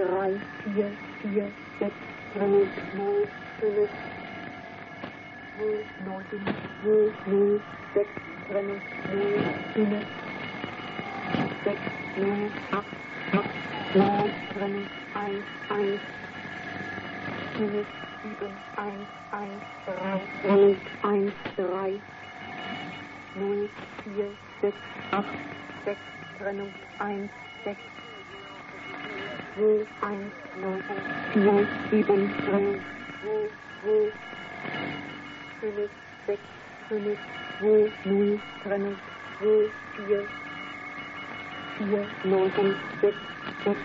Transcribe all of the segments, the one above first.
3, 4, 4, 6, 0, 0, 5, 0, 9, 0, 0, 6, 0, 0, 5, 6, 0, 8, 8, 9, 1, 1, 5, 7, 1, 1, 3, 1, 3, 0, 4, 6, 8, 6, Trennung 1, 6, 0, 1, 9, 4, 7, Trennung 2, 2, 5, 6, 5, 2, 0, Trennung 2, 4, 4, 9, 6, 6.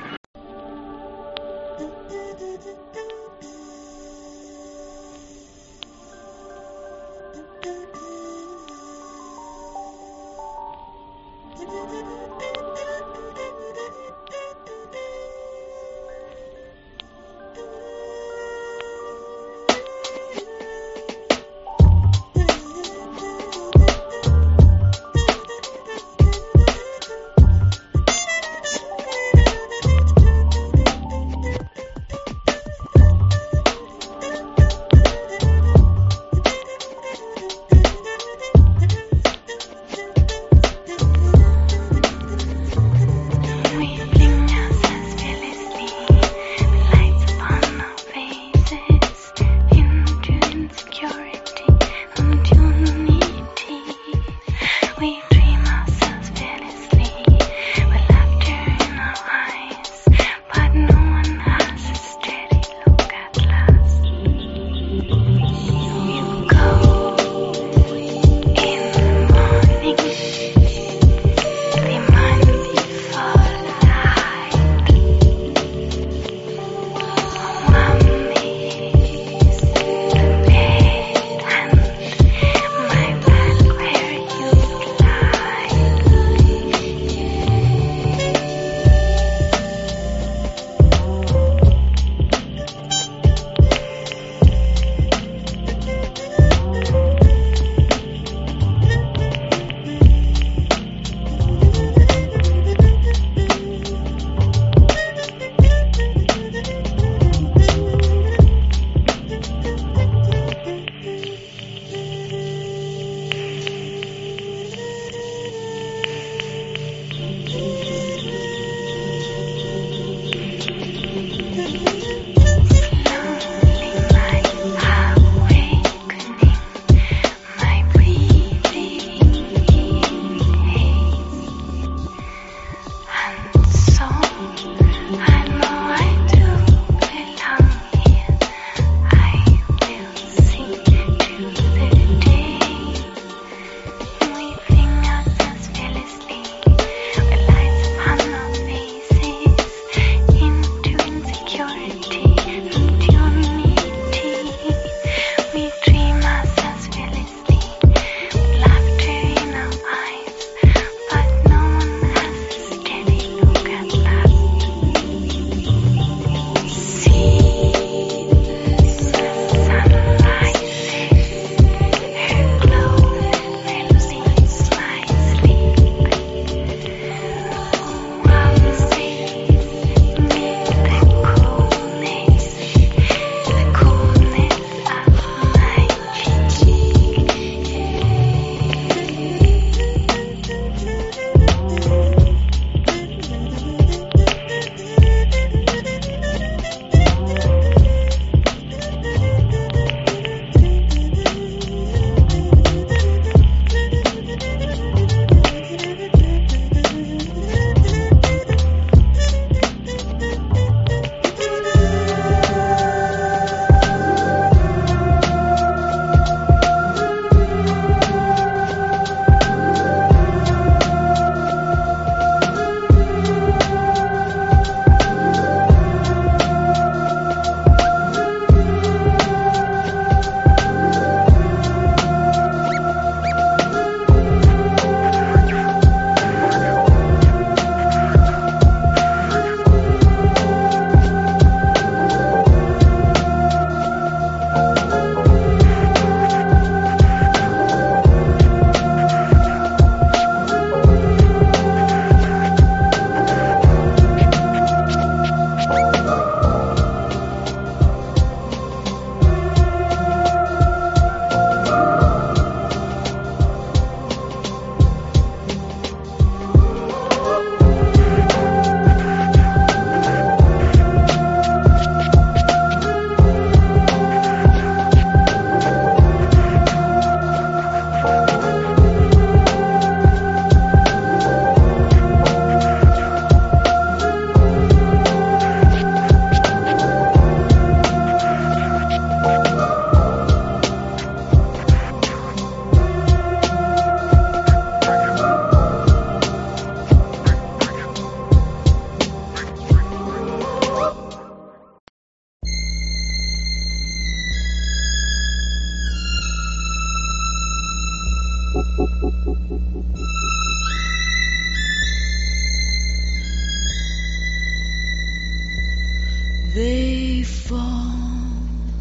They fall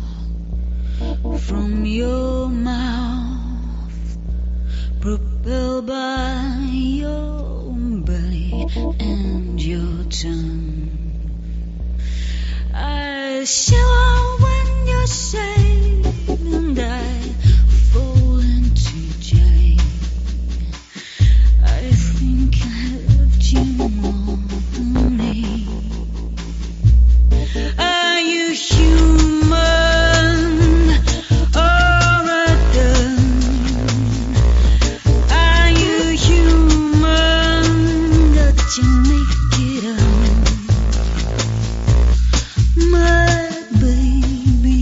from your mouth, propelled by your belly and your tongue. I shiver when you say, and I fall into jay. I think I loved you more than me. Are you human or a gun? Are you human that you make it up? My baby,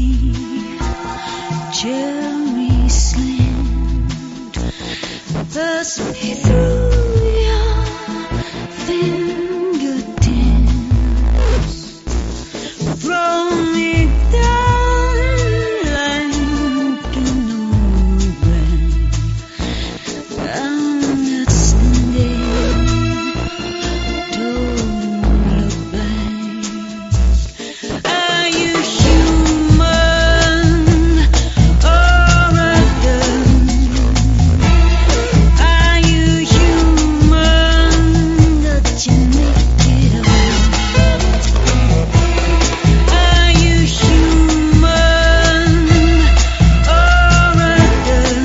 cherry slant, pass me through your fingertips. Throw me down like an old brand. I'm not standing, don't look back. Are you human or a gun? Are you human that you make it up? Are you human or a gun?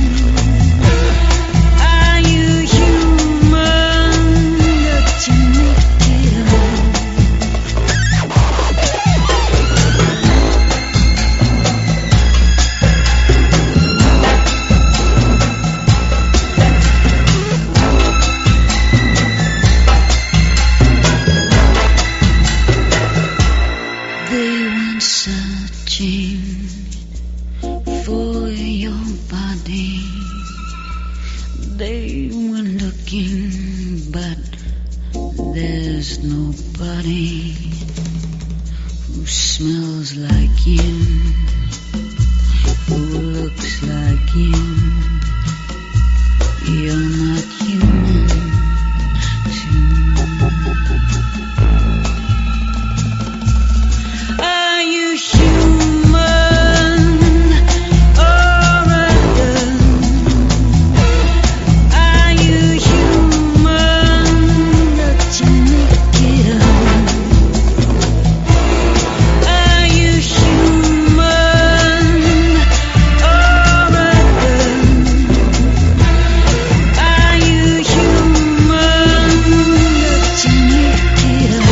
Are you human that you make it up? They went searching for your body. They went looking, but there's nobody who smells like you, who looks like you. You're not human to me. Are you human or a gun? Are you human that you make it up? Are you human or a gun? Are you human that you make it up?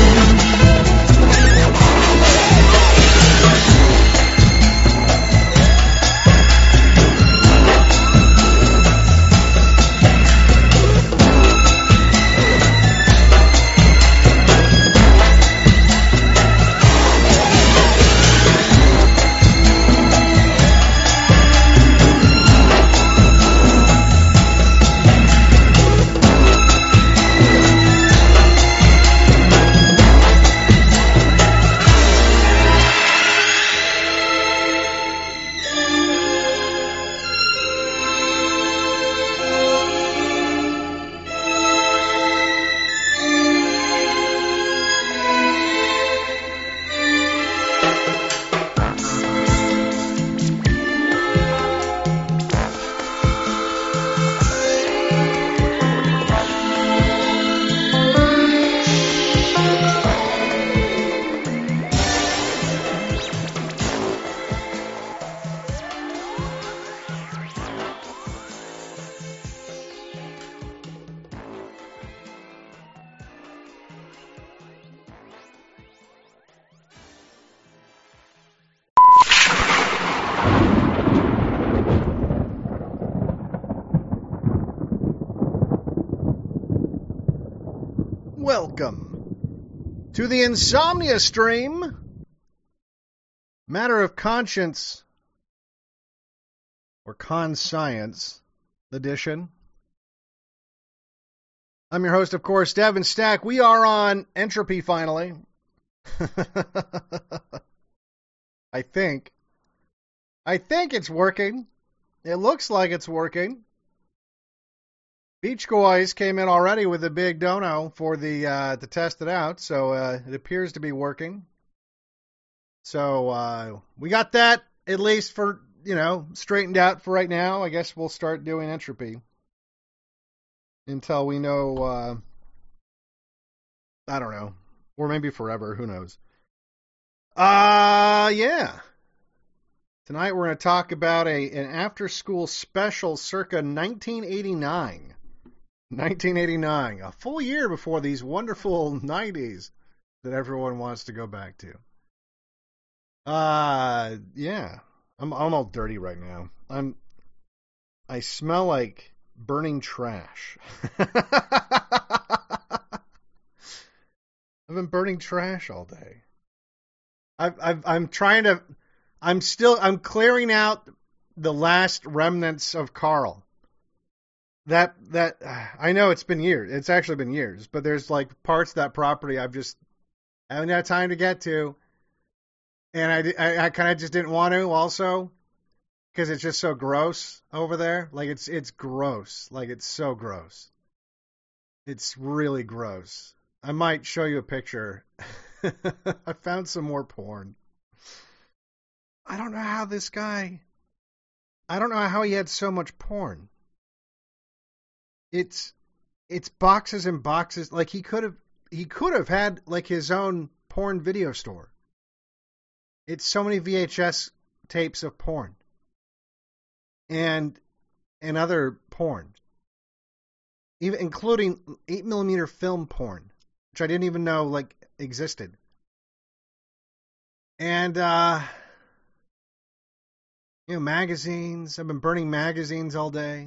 Welcome to the Insomnia Stream, Matter of Conscience, or Conscience edition. I'm your host, of course, Devin Stack. We are on Entropy, finally. I think it's working. It looks like it's working. Beach Boys came in already with a big dono for the to test it out, so it appears to be working. So we got that at least for straightened out for right now. I guess we'll start doing entropy until we know. I don't know, or maybe forever. Who knows? Yeah. Tonight we're going to talk about an after-school special circa 1989. 1989, a full year before these wonderful 90s that everyone wants to go back to. Yeah. I'm all dirty right now. I smell like burning trash. I've been burning trash all day. I'm clearing out the last remnants of Carl. That I know it's been years. It's actually been years, but there's like parts of that property I haven't had time to get to, and I kind of just didn't want to also because it's just so gross over there. Like it's gross. Like it's so gross. It's really gross. I might show you a picture. I found some more porn. I don't know how he had so much porn. It's boxes and boxes. Like he could have had like his own porn video store. It's so many VHS tapes of porn. And other porn. Even including 8mm film porn, which I didn't even know like existed. And magazines. I've been burning magazines all day.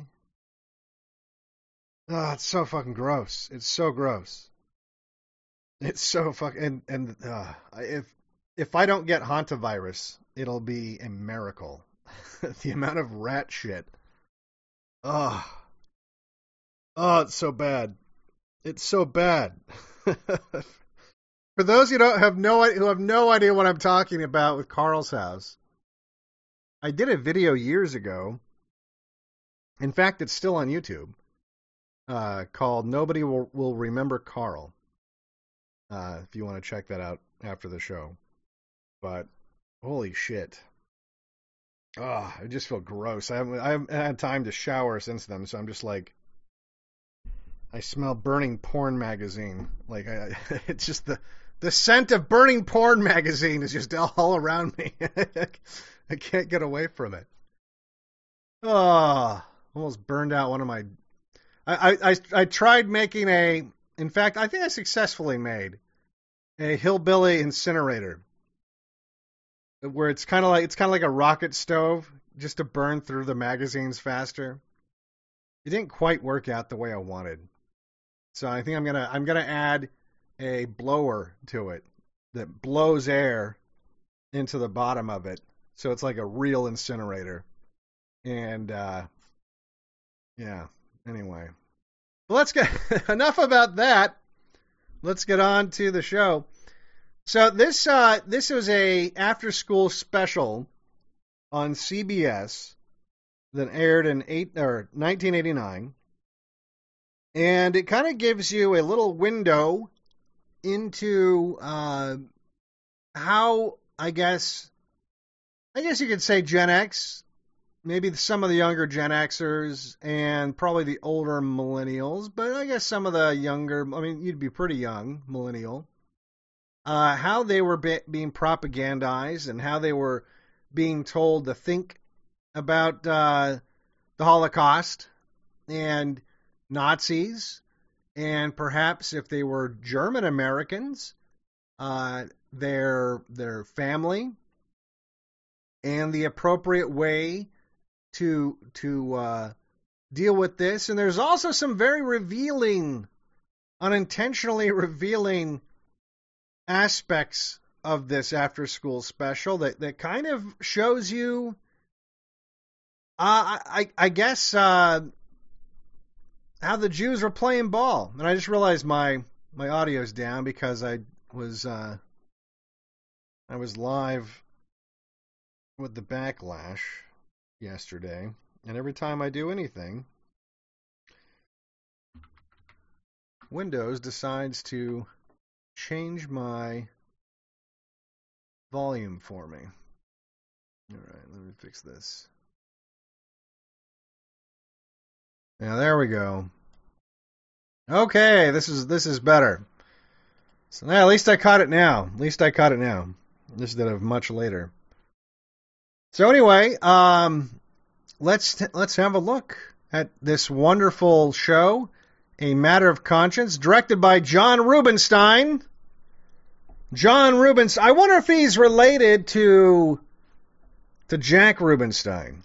Oh, it's so fucking gross. It's so gross. It's so fucking and if I don't get hantavirus, it'll be a miracle. The amount of rat shit. Oh, it's so bad. It's so bad. For those who have no idea what I'm talking about with Carl's house, I did a video years ago. In fact, it's still on YouTube. Called "Nobody Will Remember Carl." If you want to check that out after the show. But holy shit. I just feel gross. I haven't had time to shower since then, so I'm just like, I smell burning porn magazine. Like it's just the scent of burning porn magazine is just all around me. I can't get away from it. Almost burned out one of my. I tried making in fact, I think I successfully made a hillbilly incinerator where it's kind of like a rocket stove just to burn through the magazines faster. It didn't quite work out the way I wanted. So I think I'm gonna add a blower to it that blows air into the bottom of it. So it's like a real incinerator. And yeah. Anyway, well, let's get enough about that. Let's get on to the show. So this was a after school special on CBS that aired in 1989, and it kind of gives you a little window into how I guess you could say Gen X. Maybe some of the younger Gen Xers and probably the older millennials, but I guess some of the younger, you'd be pretty young, millennial, how they were being propagandized and how they were being told to think about the Holocaust and Nazis, and perhaps if they were German Americans, their family, and the appropriate way to deal with this. And there's also some very revealing, unintentionally revealing aspects of this after school special that kind of shows you I guess how the Jews were playing ball. And I just realized my audio's down because I was live with the backlash yesterday, and every time I do anything, Windows decides to change my volume for me. All right, let me fix this. Now there we go. Okay, this is better. So at least I caught it now. Instead of much later. So anyway, let's have a look at this wonderful show, A Matter of Conscience, directed by John Rubinstein. John Rubinstein. I wonder if he's related to Jack Rubinstein.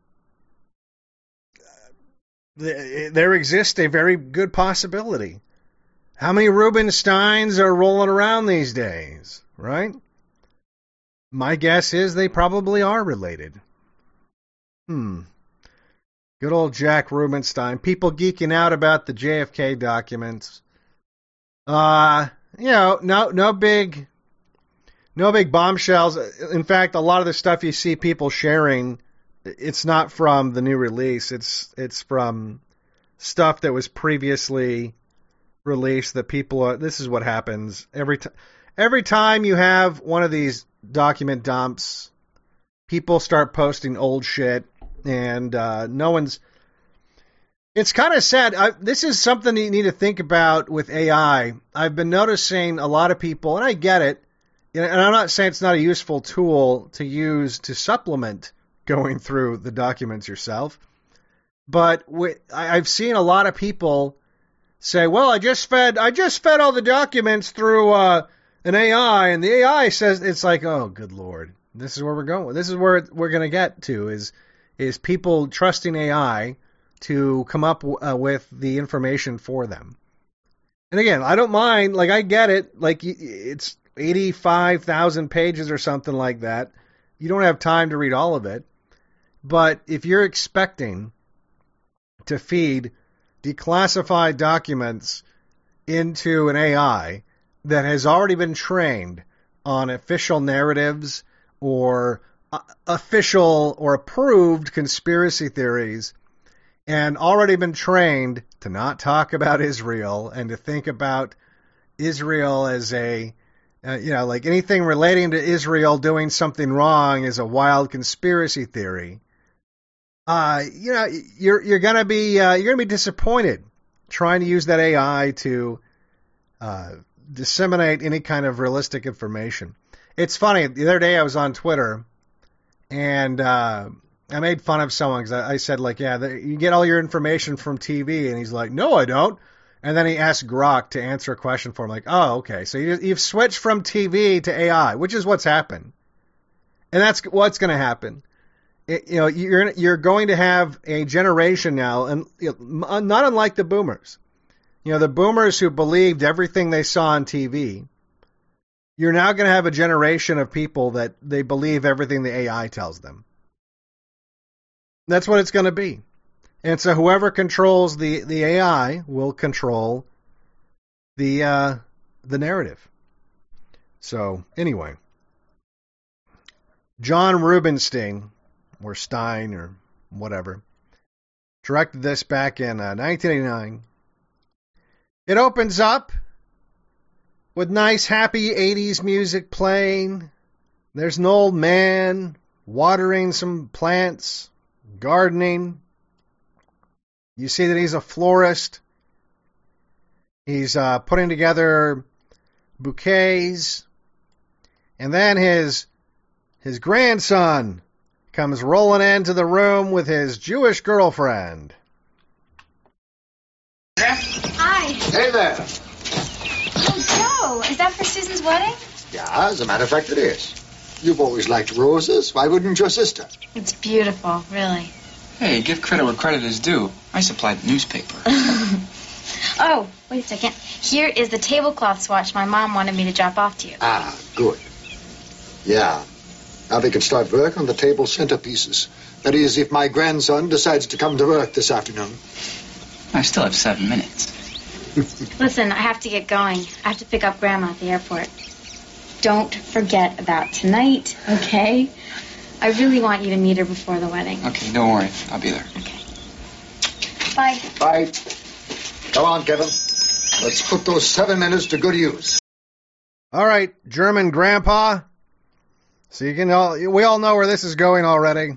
There exists a very good possibility. How many Rubinsteins are rolling around these days, right? My guess is they probably are related. Good old Jack Rubinstein. People geeking out about the JFK documents. No big bombshells. In fact, a lot of the stuff you see people sharing, it's not from the new release. It's from stuff that was previously released that people are. This is what happens every time you have one of these document dumps. People start posting old shit, and no one's. It's kind of sad. This is something you need to think about with AI. I've been noticing a lot of people, and I get it, and I'm not saying it's not a useful tool to use to supplement going through the documents yourself, but I've seen a lot of people say, "Well, I just fed all the documents through an AI," and the AI says it's like, "Oh, good Lord, this is where we're going. This is where we're going to get to is people trusting AI to come up with the information for them." And again, I don't mind. Like, I get it. Like, it's 85,000 pages or something like that. You don't have time to read all of it. But if you're expecting to feed declassified documents into an AI that has already been trained on official narratives or official or approved conspiracy theories, and already been trained to not talk about Israel and to think about Israel as like anything relating to Israel doing something wrong is a wild conspiracy theory. You're gonna be disappointed trying to use that AI to disseminate any kind of realistic information. It's funny. The other day I was on Twitter, and I made fun of someone because I said, like, you get all your information from TV, and he's like, "No, I don't." And then he asked Grok to answer a question for him, like, "Oh, okay, so you've switched from TV to AI," which is what's happened, and that's what's going to happen. You're going to have a generation now, and not unlike the boomers. The boomers who believed everything they saw on TV. You're now going to have a generation of people that they believe everything the AI tells them. That's what it's going to be. And so whoever controls the AI will control the narrative. So anyway, John Rubinstein, or Stein, or whatever, directed this back in 1989. It opens up with nice, happy 80s music playing. There's an old man watering some plants, gardening. You see that he's a florist. He's putting together bouquets. And then his grandson comes rolling into the room with his Jewish girlfriend. Hi. Hey there. Oh, Joe, is that for Susan's wedding? Yeah, as a matter of fact, it is. You've always liked roses. Why wouldn't your sister? It's beautiful, really. Hey, give credit where credit is due. I supplied the newspaper. Oh, wait a second. Here is the tablecloth swatch my mom wanted me to drop off to you. Ah, good. Yeah. Now they can start work on the table centerpieces. That is, if my grandson decides to come to work this afternoon. I still have 7 minutes. Listen, I have to get going. I have to pick up Grandma at the airport. Don't forget about tonight, okay? I really want you to meet her before the wedding. Okay, don't worry. I'll be there. Okay. Bye. Bye. Go on, Kevin. Let's put those 7 minutes to good use. All right, German grandpa. So we all know where this is going already.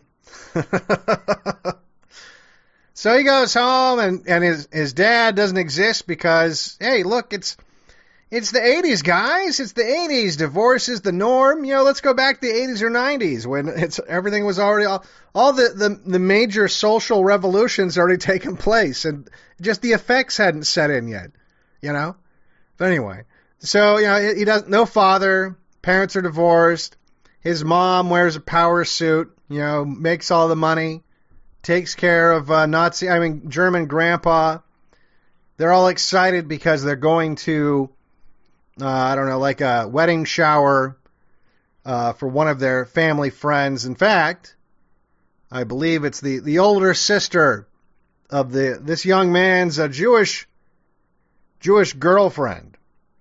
So he goes home, and his dad doesn't exist because, hey, look, it's the 80s, guys. It's the 80s. Divorce is the norm. Let's go back to the 80s or 90s when everything was already all the major social revolutions already taken place, and just the effects hadn't set in yet. But anyway, so he doesn't. No father. Parents are divorced. His mom wears a power suit. Makes all the money. Takes care of German grandpa. They're all excited because they're going to, like a wedding shower for one of their family friends. In fact, I believe it's the older sister of this young man's Jewish girlfriend.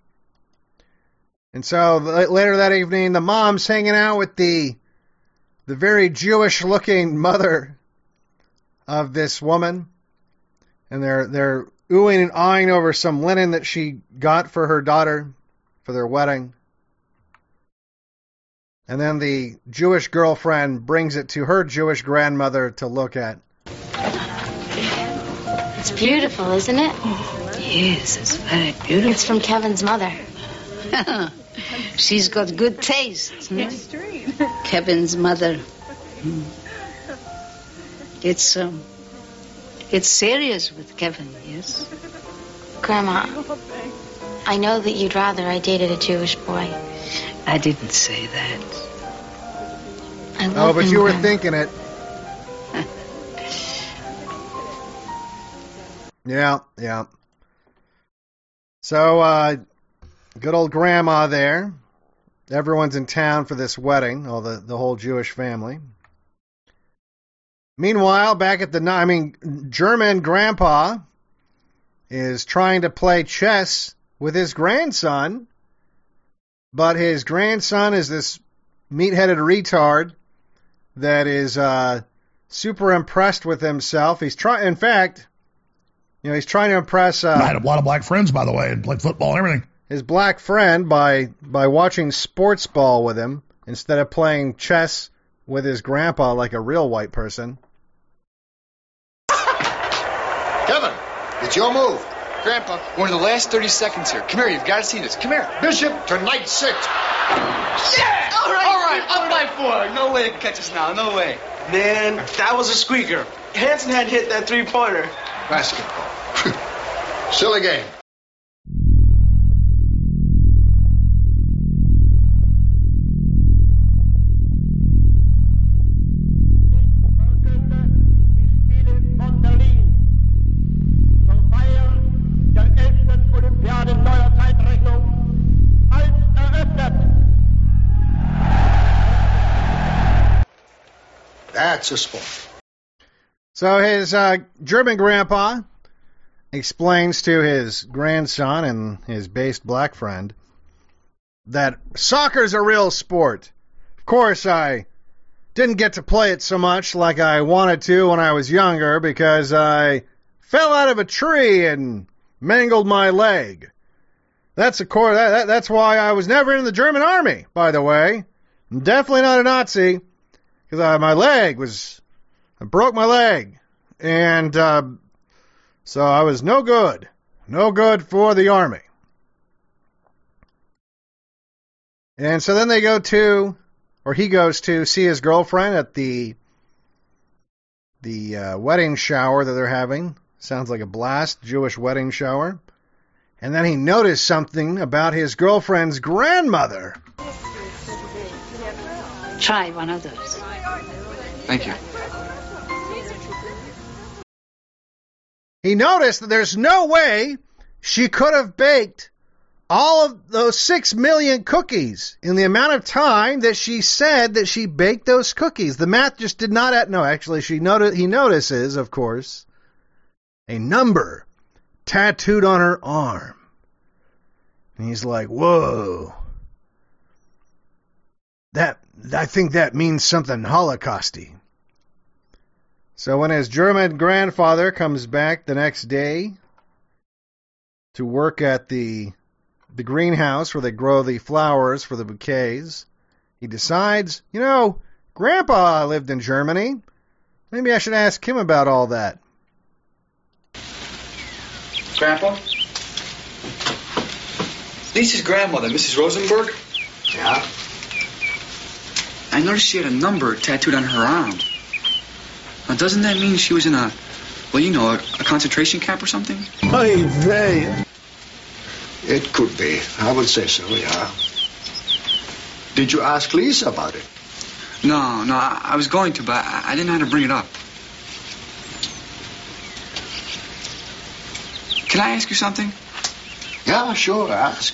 And so later that evening, the mom's hanging out with the very Jewish-looking mother of this woman, and they're oohing and eyeing over some linen that she got for her daughter for their wedding. And then the Jewish girlfriend brings it to her Jewish grandmother to look at. It's beautiful, isn't it? Yes, it's very beautiful. It's from Kevin's mother. She's got good taste. Kevin's mother. It's serious with Kevin, yes? Grandma, I know that you'd rather I dated a Jewish boy. I didn't say that. I love but him, you were Grandma. thinking it. Yeah. So, good old grandma there. Everyone's in town for this wedding, all the whole Jewish family. Meanwhile, back at German grandpa is trying to play chess with his grandson, but his grandson is this meat-headed retard that is super impressed with himself. He's trying to impress. I had a lot of black friends, by the way, and played football and everything. His black friend by watching sports ball with him instead of playing chess with his grandpa like a real white person. Kevin, it's your move. Grandpa, we're in the last 30 seconds here. Come here, you've got to see this. Come here. Bishop to knight 6. Yeah! All right, up by 4. No way they can catch us now, no way. Man, that was a squeaker. Hanson had hit that three-pointer. Basketball. Silly game. That's a sport. So his German grandpa explains to his grandson and his based black friend that soccer's a real sport. Of course, I didn't get to play it so much like I wanted to when I was younger because I fell out of a tree and mangled my leg. That's why I was never in the German army, by the way. I'm definitely not a Nazi. Because I broke my leg, and so I was no good for the army. And so then he goes to see his girlfriend at the wedding shower that they're having. Sounds like a blast, Jewish wedding shower. And then he noticed something about his girlfriend's grandmother. Try one of those. Thank you. He noticed that there's no way she could have baked all of those 6 million cookies in the amount of time that she said that she baked those cookies. The math just did not add. No, actually, he notices, of course, a number tattooed on her arm. And he's like, whoa. I think that means something Holocausty. So when his German grandfather comes back the next day, to work at the greenhouse where they grow the flowers for the bouquets. He decides, Grandpa lived in Germany. Maybe I should ask him about all that. Grandpa? Lisa's grandmother, Mrs. Rosenberg? Yeah? I noticed she had a number tattooed on her arm. Now, doesn't that mean she was in a concentration camp or something? Oy vey. It could be. I would say so, yeah. Did you ask Lisa about it? No, I was going to, but I didn't know how to bring it up. Can I ask you something? Yeah, sure, ask.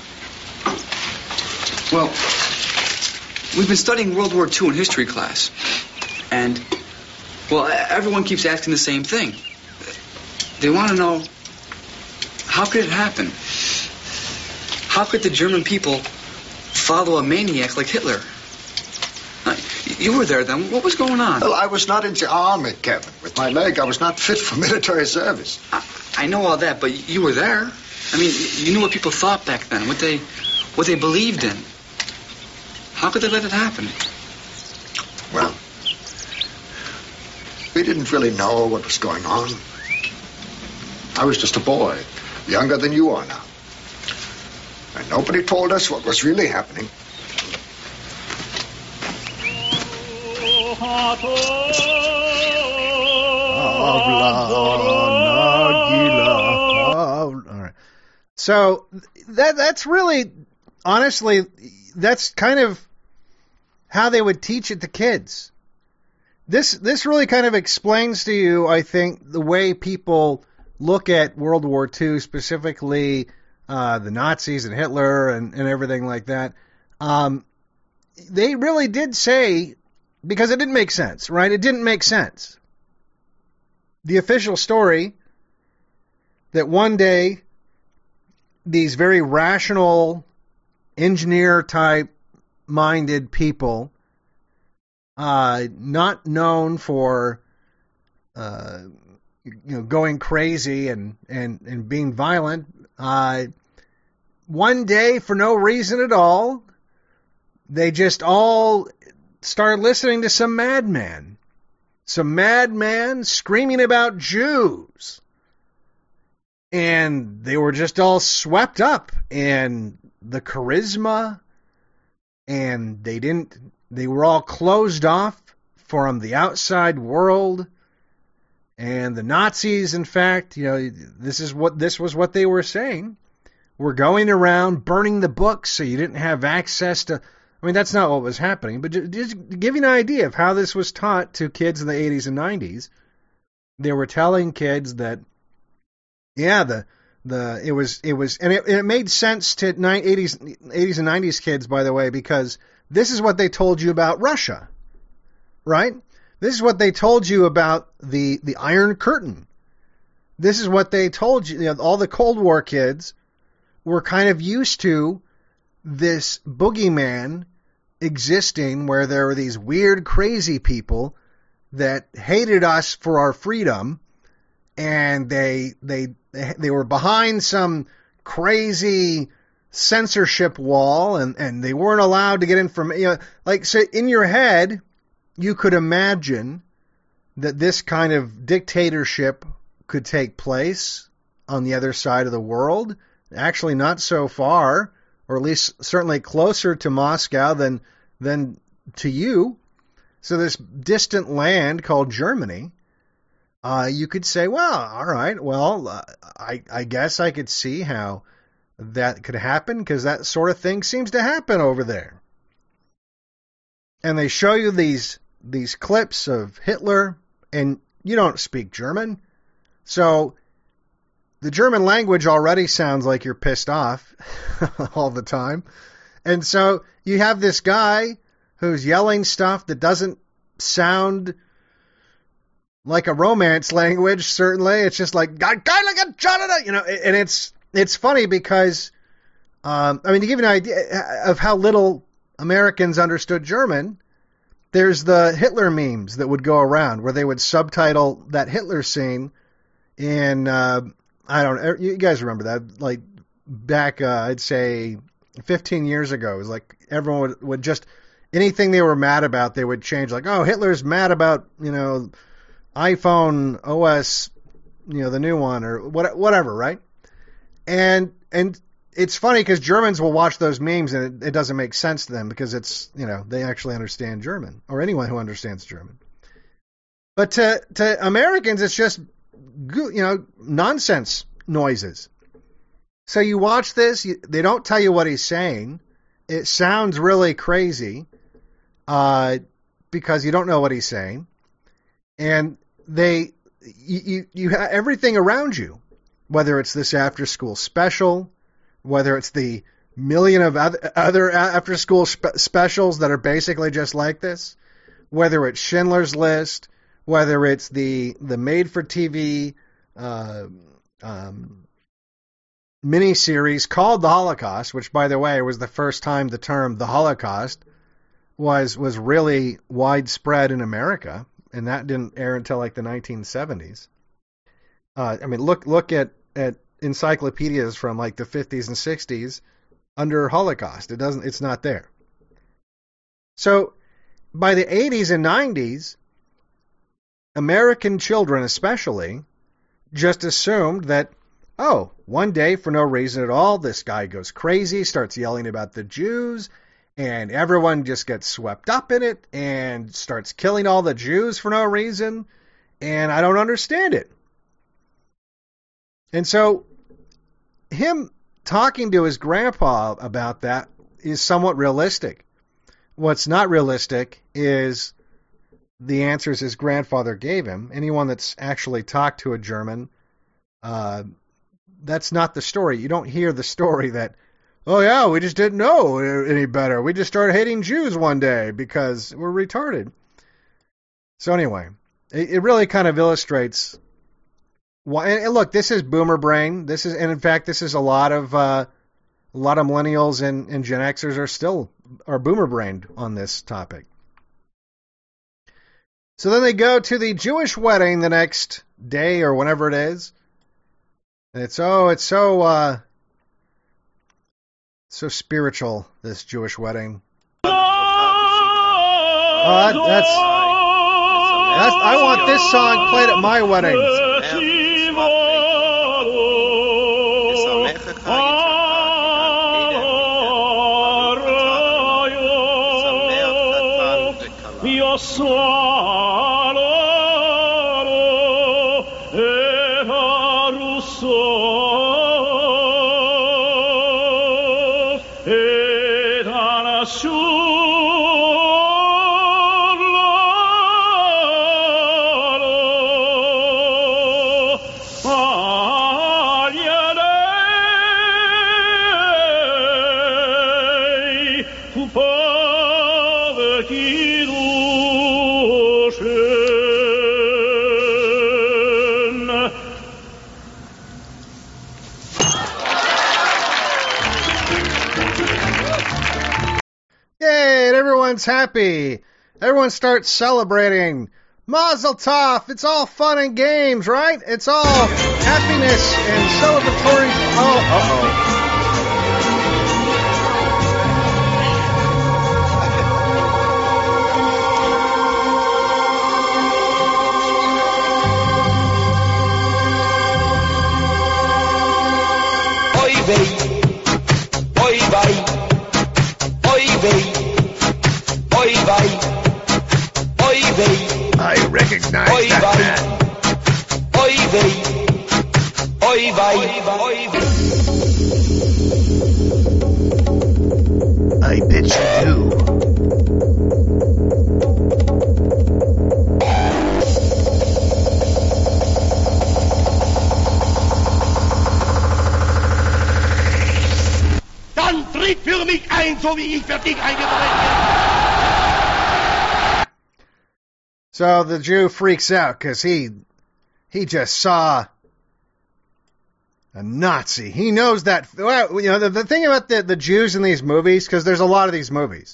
Well, we've been studying World War II in history class. And, everyone keeps asking the same thing. They want to know, how could it happen? How could the German people follow a maniac like Hitler? You were there then. What was going on? Well, I was not in the army, Kevin. With my leg, I was not fit for military service. I know all that, but you were there. I mean, you knew what people thought back then, what they believed in. How could they let it happen? Well, we didn't really know what was going on. I was just a boy, younger than you are now. And nobody told us what was really happening. All right. So that's really, honestly, that's kind of how they would teach it to kids. This really kind of explains to you, I think, the way people look at World War II, specifically the Nazis and Hitler and everything like that. They really did say, because it didn't make sense, right? It didn't make sense. The official story that one day these very rational, engineer-type minded people, not known for going crazy and being violent, one day, for no reason at all, they just all started listening to some madman screaming about Jews. And they were just all swept up in the charisma, and they were all closed off from the outside world. And the Nazis, in fact, this was what they were saying. We're going around burning the books so you didn't have access to. I mean, that's not what was happening, but just to give you an idea of how this was taught to kids in the 80s and 90s, they were telling kids that, it was, and it made sense to 80s and 90s kids, by the way, because this is what they told you about Russia, right? This is what they told you about the Iron Curtain. This is what they told you. All the Cold War kids were kind of used to this boogeyman existing, where there were these weird, crazy people that hated us for our freedom, and they were behind some crazy censorship wall, and they weren't allowed to get information. So in your head, you could imagine that this kind of dictatorship could take place on the other side of the world. Actually, not so far, or at least certainly closer to Moscow than to you. So this distant land called Germany, you could say, well, all right, well, I guess I could see how that could happen, because that sort of thing seems to happen over there. And they show you these clips of Hitler, and you don't speak German, so the German language already sounds like you're pissed off all the time. And so you have this guy who's yelling stuff that doesn't sound like a Romance language, certainly. It's just like, and it's funny because, to give you an idea of how little Americans understood German, there's the Hitler memes that would go around where they would subtitle that Hitler scene in, I don't. You guys remember that? Like back, I'd say 15 years ago, it was like everyone would just anything they were mad about, they would change. Like, oh, Hitler's mad about iPhone OS, the new one or whatever, right? And it's funny because Germans will watch those memes and it doesn't make sense to them because it's they actually understand German, or anyone who understands German. But to Americans, it's just nonsense noises. So you watch this, they don't tell you what he's saying. It sounds really crazy because you don't know what he's saying. And you have everything around you, whether it's this after-school special, whether it's the million of other after-school specials that are basically just like this, whether it's Schindler's List, whether it's the made-for-TV miniseries called The Holocaust, which, by the way, was the first time the term the Holocaust was really widespread in America, and that didn't air until like the 1970s. Look at encyclopedias from like the 50s and 60s under Holocaust. It's not there. So by the 80s and 90s, American children especially just assumed that, oh, one day for no reason at all, this guy goes crazy, starts yelling about the Jews, and everyone just gets swept up in it and starts killing all the Jews for no reason, and I don't understand it. And so him talking to his grandpa about that is somewhat realistic. What's not realistic is the answers his grandfather gave him. Anyone that's actually talked to a German, that's not the story. You don't hear the story that, oh yeah, we just didn't know any better. We just started hating Jews one day because we're retarded. So anyway, it really kind of illustrates why. And look, this is boomer brain. And in fact, this is a lot of millennials and Gen Xers are boomer brained on this topic. So then they go to the Jewish wedding the next day or whenever it is. And it's so spiritual, this Jewish wedding. I want this song played at my weddings. Happy. Everyone starts celebrating. Mazel tov. It's all fun and games, right? It's all happiness and celebratory. Oy vey, oy vey, oy vey. Oy vey, oy vey. I recognize that man. Oy vey, oy vey, oy vey. I bet you do. Dann tritt für mich ein, so wie ich für dich eingetreten bin. So the Jew freaks out because he just saw a Nazi. He knows that. Well, the thing about the Jews in these movies, because there's a lot of these movies.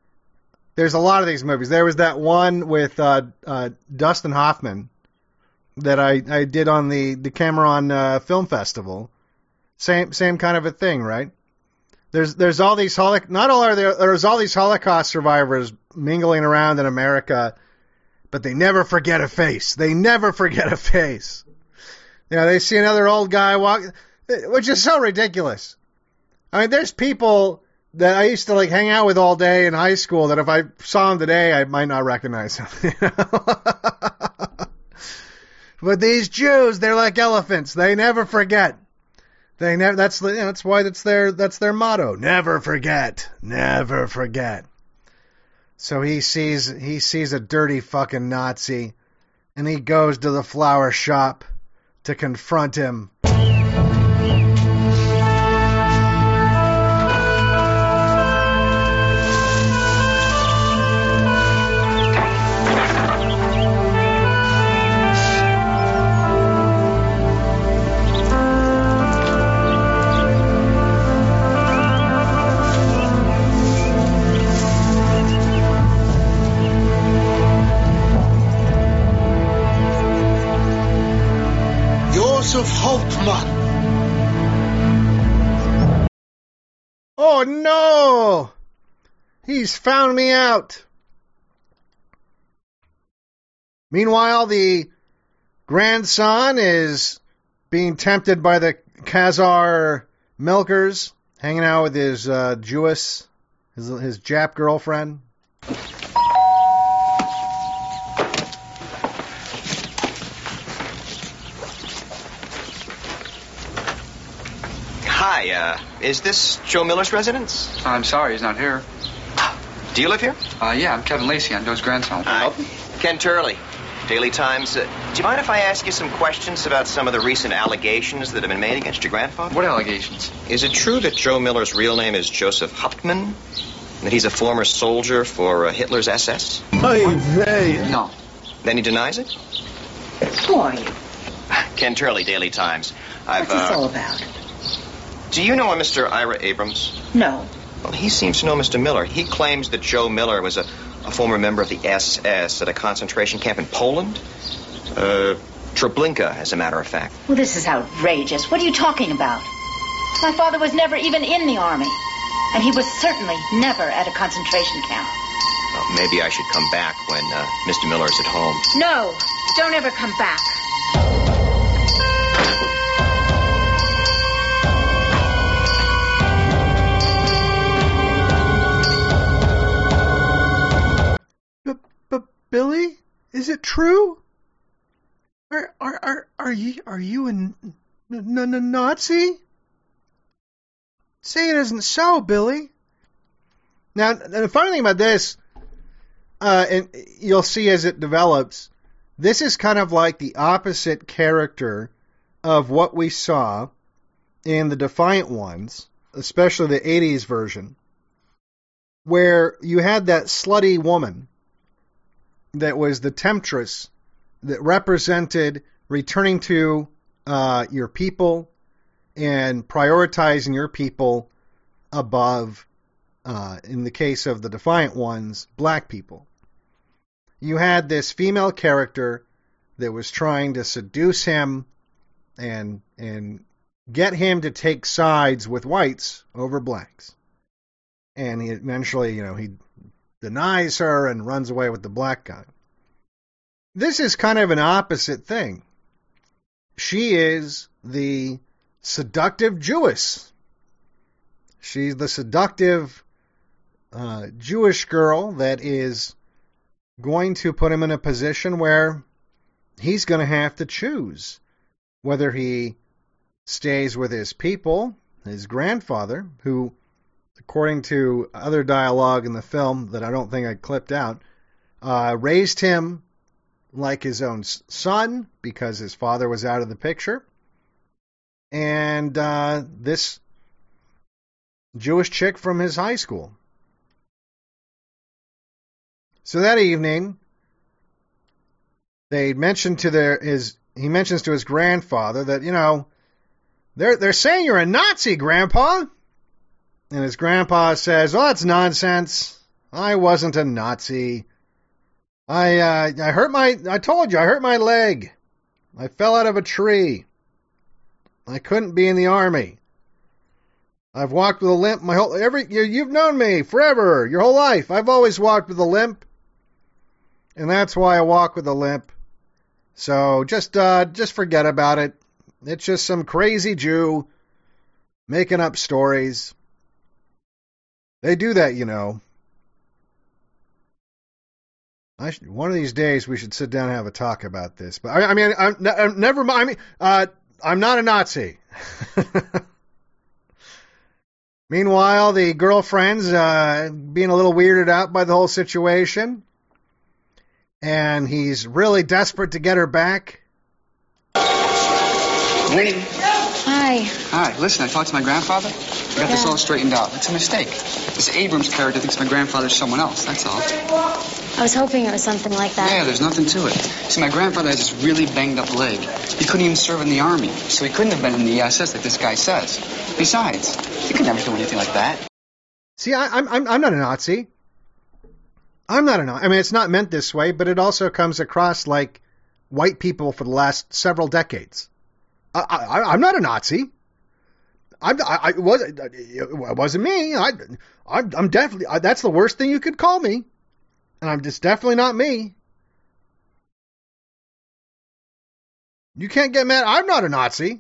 There was that one with Dustin Hoffman that I did on the Cameron Film Festival. Same kind of a thing, right? There's all these there's all these Holocaust survivors mingling around in America, but they never forget a face. They never forget a face. You know, they see another old guy walk, which is so ridiculous. I mean, there's people that I used to like hang out with all day in high school that if I saw them today, I might not recognize them. You know? But these Jews, they're like elephants. They never forget. They never. That's why that's their motto. Never forget. Never forget. So he sees a dirty fucking Nazi, and he goes to the flower shop to confront him. Joseph Hauptmann. Oh no! He's found me out. Meanwhile, the grandson is being tempted by the Khazar milkers, hanging out with his his Jap girlfriend. Hi, is this Joe Miller's residence? I'm sorry, he's not here. Do you live here? Yeah, I'm Kevin Lacey. I'm Joe's grandson. Ken Turley, Daily Times. Do you mind if I ask you some questions about some of the recent allegations that have been made against your grandfather? What allegations? Is it true that Joe Miller's real name is Joseph Hauptmann? And that he's a former soldier for Hitler's SS? No. Then he denies it? Who are you? Ken Turley, Daily Times. What's this all about? Do you know a Mr. Ira Abrams? No. Well, he seems to know Mr. Miller. He claims that Joe Miller was a former member of the SS at a concentration camp in Poland. Treblinka, as a matter of fact. Well, this is outrageous. What are you talking about? My father was never even in the army. And he was certainly never at a concentration camp. Well, maybe I should come back when Mr. Miller is at home. No, don't ever come back. Billy, is it true? Are you a Nazi? Say it isn't so, Billy. Now, the funny thing about this, and you'll see as it develops, this is kind of like the opposite character of what we saw in the Defiant Ones, especially the 80s version, where you had that slutty woman that was the temptress that represented returning to your people and prioritizing your people above, in the case of the Defiant Ones, black people. You had this female character that was trying to seduce him and get him to take sides with whites over blacks. And he eventually, he denies her and runs away with the black guy. This is kind of an opposite thing. She is the seductive Jewess. She's the seductive Jewish girl that is going to put him in a position where he's going to have to choose whether he stays with his people, his grandfather, who, according to other dialogue in the film that I don't think I clipped out, raised him like his own son because his father was out of the picture, and this Jewish chick from his high school. So that evening, he mentions to his grandfather that, they're saying you're a Nazi, Grandpa. And his grandpa says, "Oh, that's nonsense. I wasn't a Nazi. I told you, I hurt my leg. I fell out of a tree. I couldn't be in the Army. I've walked with a limp my whole... You've known me forever, your whole life. I've always walked with a limp. And that's why I walk with a limp. So just forget about it. It's just some crazy Jew making up stories. They do that, you know. One of these days we should sit down and have a talk about this. But I mean, never mind. I'm not a Nazi. Meanwhile, the girlfriend's being a little weirded out by the whole situation. And he's really desperate to get her back. Winnie. Hi. Hi. Listen, I talked to my grandfather. I got this all straightened out. It's a mistake. This Abrams character thinks my grandfather's someone else. That's all. I was hoping it was something like that. Yeah, there's nothing to it. See, my grandfather has this really banged-up leg. He couldn't even serve in the Army, so he couldn't have been in the SS like this guy says. Besides, he could never do anything like that. See, I'm not a Nazi. I'm not a Nazi. I mean, it's not meant this way, but it also comes across like white people for the last several decades. I'm not a Nazi. It wasn't me. I'm definitely... that's the worst thing you could call me. And I'm just definitely not me. You can't get mad. I'm not a Nazi.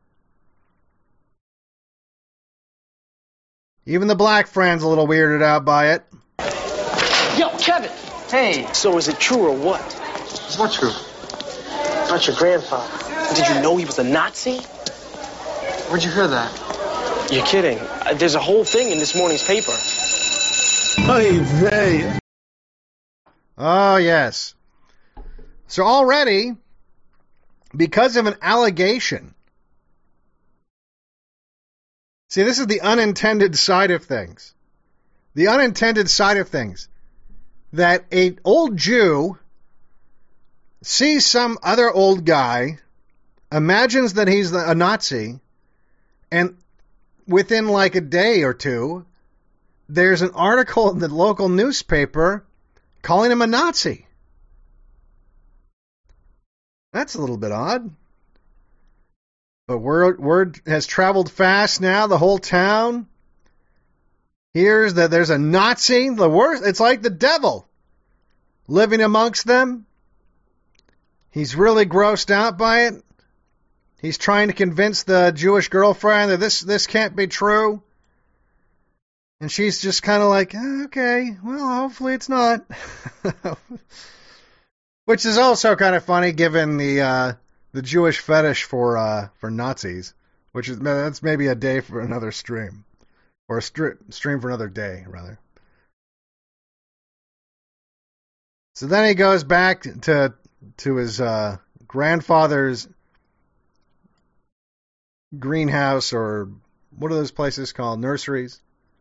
Even the black friend's a little weirded out by it. Yo, Kevin. Hey. So is it true or what? Is what true? About your grandfather. Did you know he was a Nazi? Where'd you hear that? You're kidding. There's a whole thing in this morning's paper. Oy vey. Oh, yes. So already, because of an allegation... See, this is the unintended side of things. The unintended side of things. That an old Jew sees some other old guy, imagines that he's a Nazi, and within like a day or two, there's an article in the local newspaper calling him a Nazi. That's a little bit odd. But word has traveled fast now, the whole town hears that there's a Nazi, the worst. It's like the devil living amongst them. He's really grossed out by it. He's trying to convince the Jewish girlfriend that this can't be true. And she's just kind of like, okay, well, hopefully it's not. Which is also kind of funny given the Jewish fetish for Nazis, that's maybe a day for another stream. Or a stream for another day, rather. So then he goes back to his grandfather's greenhouse, or what are those places called? Nurseries?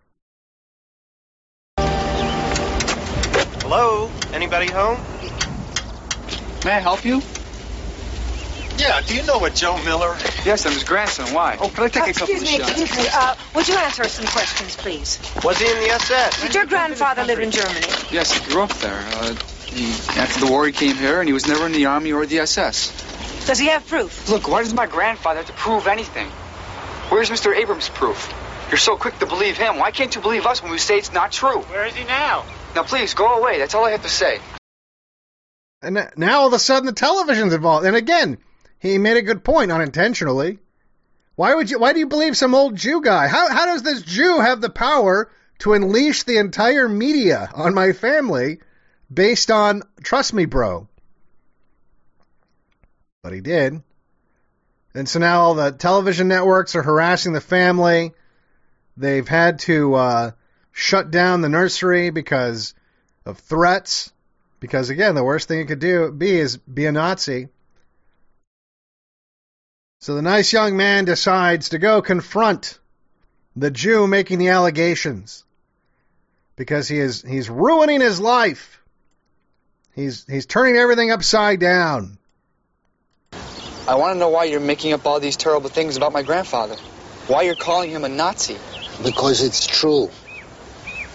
Hello? Anybody home? May I help you? Yeah, do you know a Joe Miller? Yes, I'm his grandson. Why? Oh, can I take a couple of shots? Excuse me. Would you answer us some questions, please? Was he in the SS? Did your grandfather live in Germany? Yes, he grew up there. After the war, he came here, and he was never in the Army or the SS. Does he have proof? Look, why does my grandfather have to prove anything? Where's Mr. Abrams' proof? You're so quick to believe him. Why can't you believe us when we say it's not true? Where is he now? Now, please, go away. That's all I have to say. And now all of a sudden the television's involved. And again, he made a good point unintentionally. Why do you believe some old Jew guy? How does this Jew have the power to unleash the entire media on my family based on trust me, bro? But he did. And so now all the television networks are harassing the family. They've had to shut down the nursery because of threats. Because, again, the worst thing you could is be a Nazi. So the nice young man decides to go confront the Jew making the allegations. Because he's ruining his life. He's turning everything upside down. I want to know why you're making up all these terrible things about my grandfather. Why you're calling him a Nazi. Because it's true.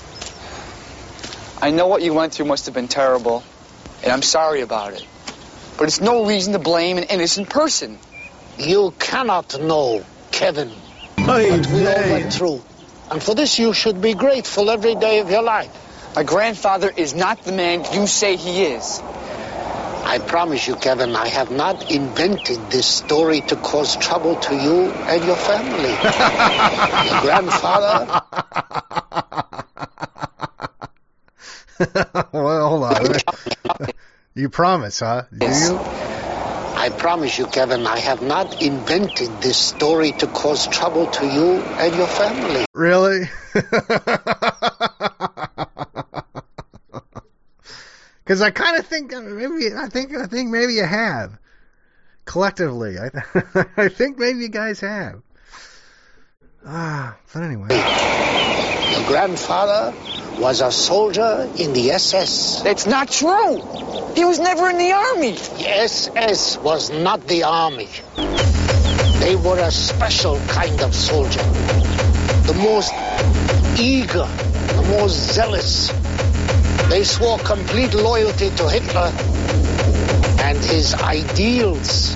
I know what you went through must have been terrible, and I'm sorry about it. but it's no reason to blame an innocent person. You cannot know, Kevin, what we all went through. And for this you should be grateful every day of your life. My grandfather is not the man you say he is. I promise you, Kevin, I have not invented this story to cause trouble to you and your family. Your grandfather... Well, hold on. You promise, huh? Do you? I promise you, Kevin, I have not invented this story to cause trouble to you and your family. Really? Because I kind of think maybe you have. Collectively, I think maybe you guys have. But anyway. Your grandfather was a soldier in the SS. That's not true. He was never in the army. The SS was not the army. They were a special kind of soldier. The most eager, the most zealous. They swore complete loyalty to Hitler and his ideals.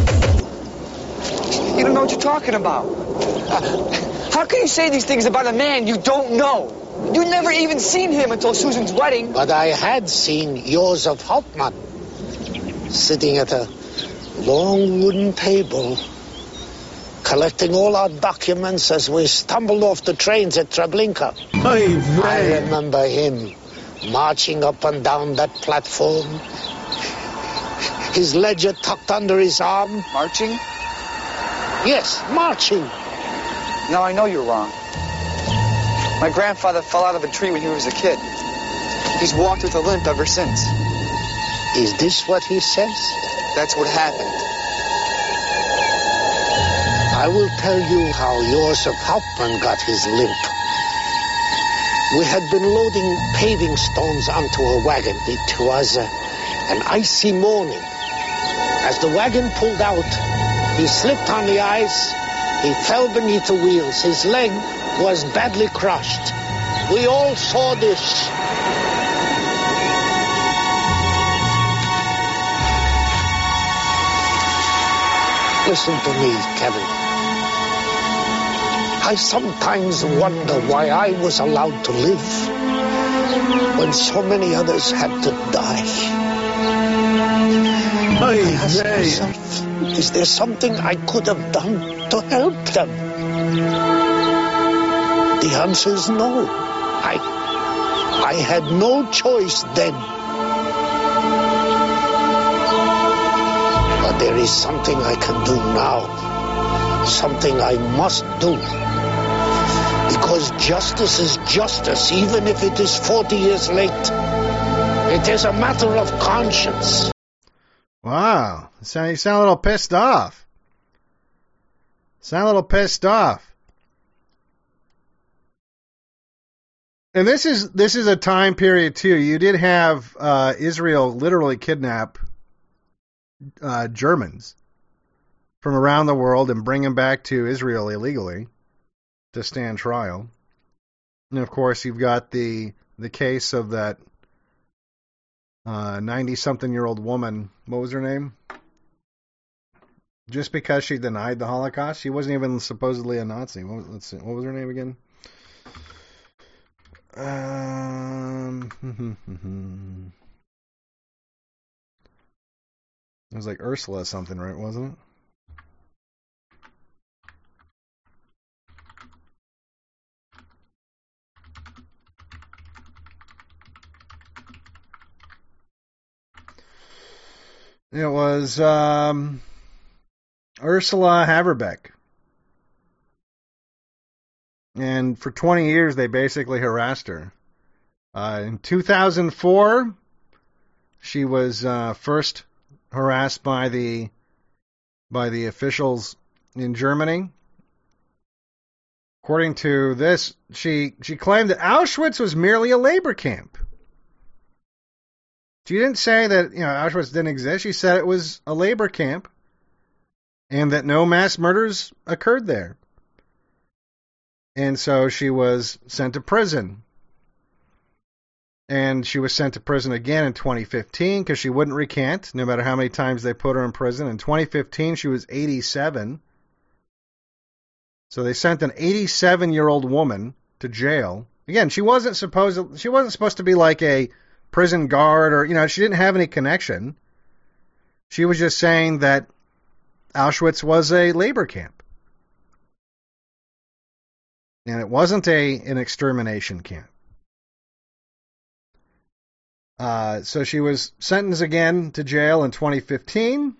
You don't know what you're talking about. How can you say these things about a man you don't know? You never even seen him until Susan's wedding. But I had seen Josef Hauptmann sitting at a long wooden table, collecting all our documents as we stumbled off the trains at Treblinka. I remember him marching up and down that platform, his ledger tucked under his arm. Marching? Yes, marching. No, I know you're wrong. My grandfather fell out of a tree when he was a kid. He's walked with a limp ever since. Is this what he says? That's what happened. I will tell you how Josef Hauptmann got his limp. We had been loading paving stones onto a wagon. It was an icy morning. As the wagon pulled out, he slipped on the ice. He fell beneath the wheels. His leg was badly crushed. We all saw this. Listen to me, Kevin. I sometimes wonder why I was allowed to live when so many others had to die. I ask myself, is there something I could have done to help them? The answer is no. I had no choice then. But there is something I can do now. Something I must do. Because justice is justice, even if it is 40 years late. It is a matter of conscience. Wow. You sound a little pissed off. And this is a time period too. You did have Israel literally kidnap Germans from around the world and bring them back to Israel illegally to stand trial. And of course, you've got the case of that 90-something-year-old woman. What was her name? Just because she denied the Holocaust, she wasn't even supposedly a Nazi. Let's see. What was her name again? It was like Ursula something, right? Wasn't it? It was Ursula Haverbeck. And for 20 years, they basically harassed her. In 2004, she was first harassed by the officials in Germany. According to this, she claimed that Auschwitz was merely a labor camp. She didn't say that Auschwitz didn't exist. She said it was a labor camp and that no mass murders occurred there. And so she was sent to prison. And she was sent to prison again in 2015 because she wouldn't recant, no matter how many times they put her in prison. In 2015, she was 87. So they sent an 87-year-old woman to jail. Again, she wasn't supposed to be like a prison guard, or she didn't have any connection. She was just saying that Auschwitz was a labor camp. And it wasn't an extermination camp. So she was sentenced again to jail in 2015.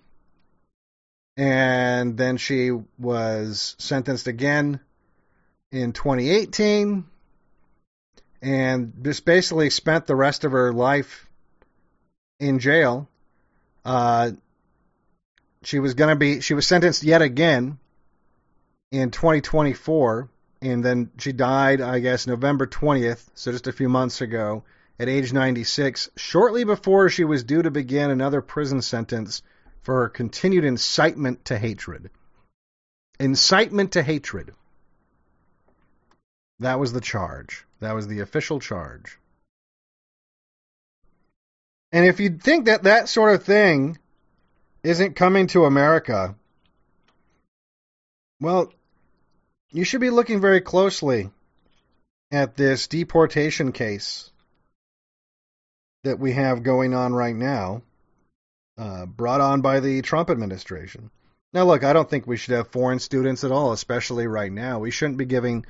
And then she was sentenced again in 2018. And just basically spent the rest of her life in jail. She was sentenced yet again in 2024. And then she died, I guess, November 20th, so just a few months ago, at age 96, shortly before she was due to begin another prison sentence for her continued incitement to hatred. Incitement to hatred. That was the charge. That was the official charge. And if you think that that sort of thing isn't coming to America, well, you should be looking very closely at this deportation case that we have going on right now, brought on by the Trump administration. Now, look, I don't think we should have foreign students at all, especially right now. We shouldn't be giving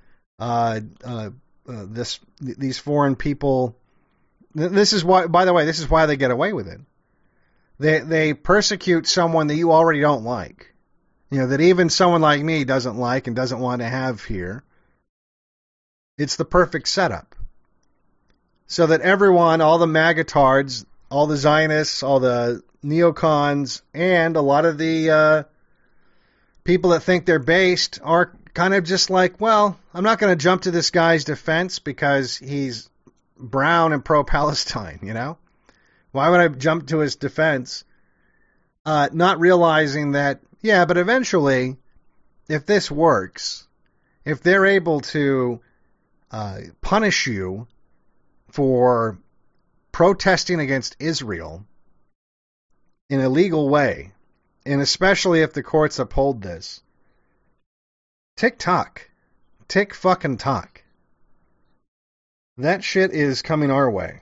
these foreign people. This is why, by the way, this is why they get away with it. They persecute someone that you already don't like. That even someone like me doesn't like and doesn't want to have here. It's the perfect setup. So that everyone, all the magatards, all the Zionists, all the neocons, and a lot of the people that think they're based are kind of just like, well, I'm not going to jump to this guy's defense because he's brown and pro-Palestine, Why would I jump to his defense? Not realizing that, yeah, but eventually, if this works, if they're able to punish you for protesting against Israel in a legal way, and especially if the courts uphold this, tick-tock. Tick-fucking-tock. That shit is coming our way.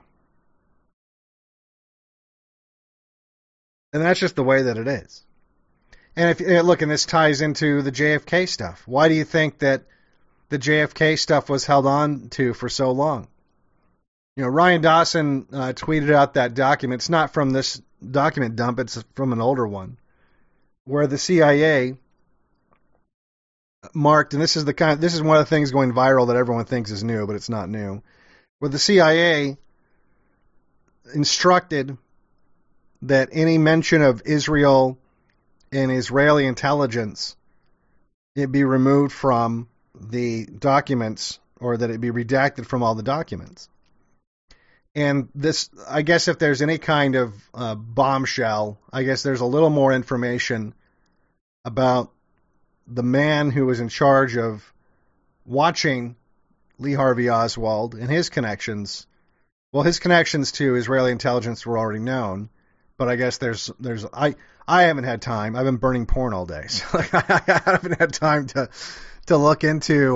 And that's just the way that it is. And if look, and this ties into the JFK stuff. Why do you think that the JFK stuff was held on to for so long? Ryan Dawson tweeted out that document. It's not from this document dump. It's from an older one, where the CIA marked, and this is one of the things going viral that everyone thinks is new, but it's not new. Where the CIA instructed that any mention of Israel and Israeli intelligence, it be removed from the documents, or that it be redacted from all the documents. And this, I guess if there's any kind of bombshell, I guess there's a little more information about the man who was in charge of watching Lee Harvey Oswald and his connections. Well, his connections to Israeli intelligence were already known, but I guess I haven't had time. I've been burning porn all day, so I haven't had time to look into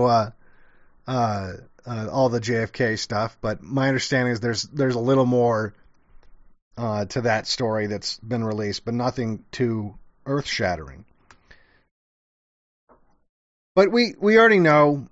all the JFK stuff. But my understanding is there's a little more to that story that's been released, but nothing too earth-shattering. But we already know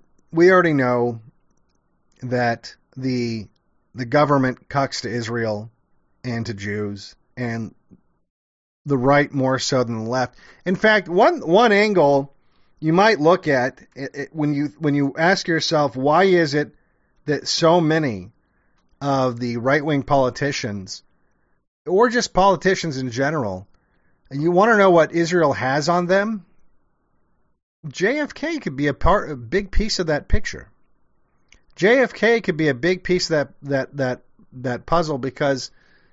that the government cucks to Israel and to Jews, and the right more so than the left. In fact, one angle you might look at when you ask yourself, why is it that so many of the right-wing politicians, or just politicians in general, and you want to know what Israel has on them, JFK could be a big piece of that picture. JFK could be a big piece of that puzzle, because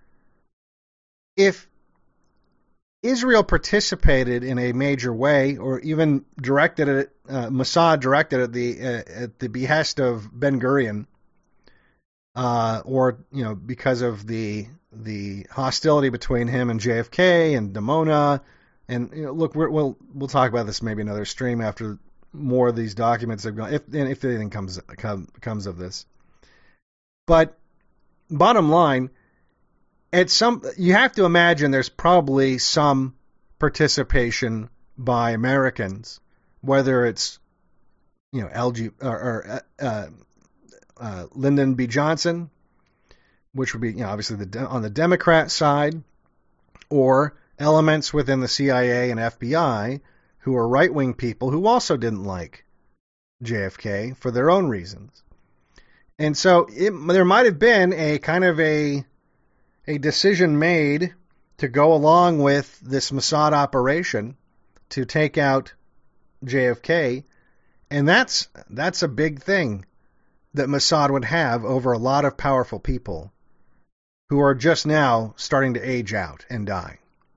if Israel participated in a major way, or even directed it, Mossad directed at the behest of Ben Gurion, or because of the hostility between him and JFK and Dimona. And look, we'll talk about this maybe another stream after more of these documents have gone, if anything comes of this. But bottom line, you have to imagine there's probably some participation by Americans, whether it's LG or Lyndon B. Johnson, which would be obviously on the Democrat side, or elements within the CIA and FBI who are right-wing people who also didn't like JFK for their own reasons. And so there might have been a kind of a decision made to go along with this Mossad operation to take out JFK, and that's a big thing that Mossad would have over a lot of powerful people who are just now starting to age out and die.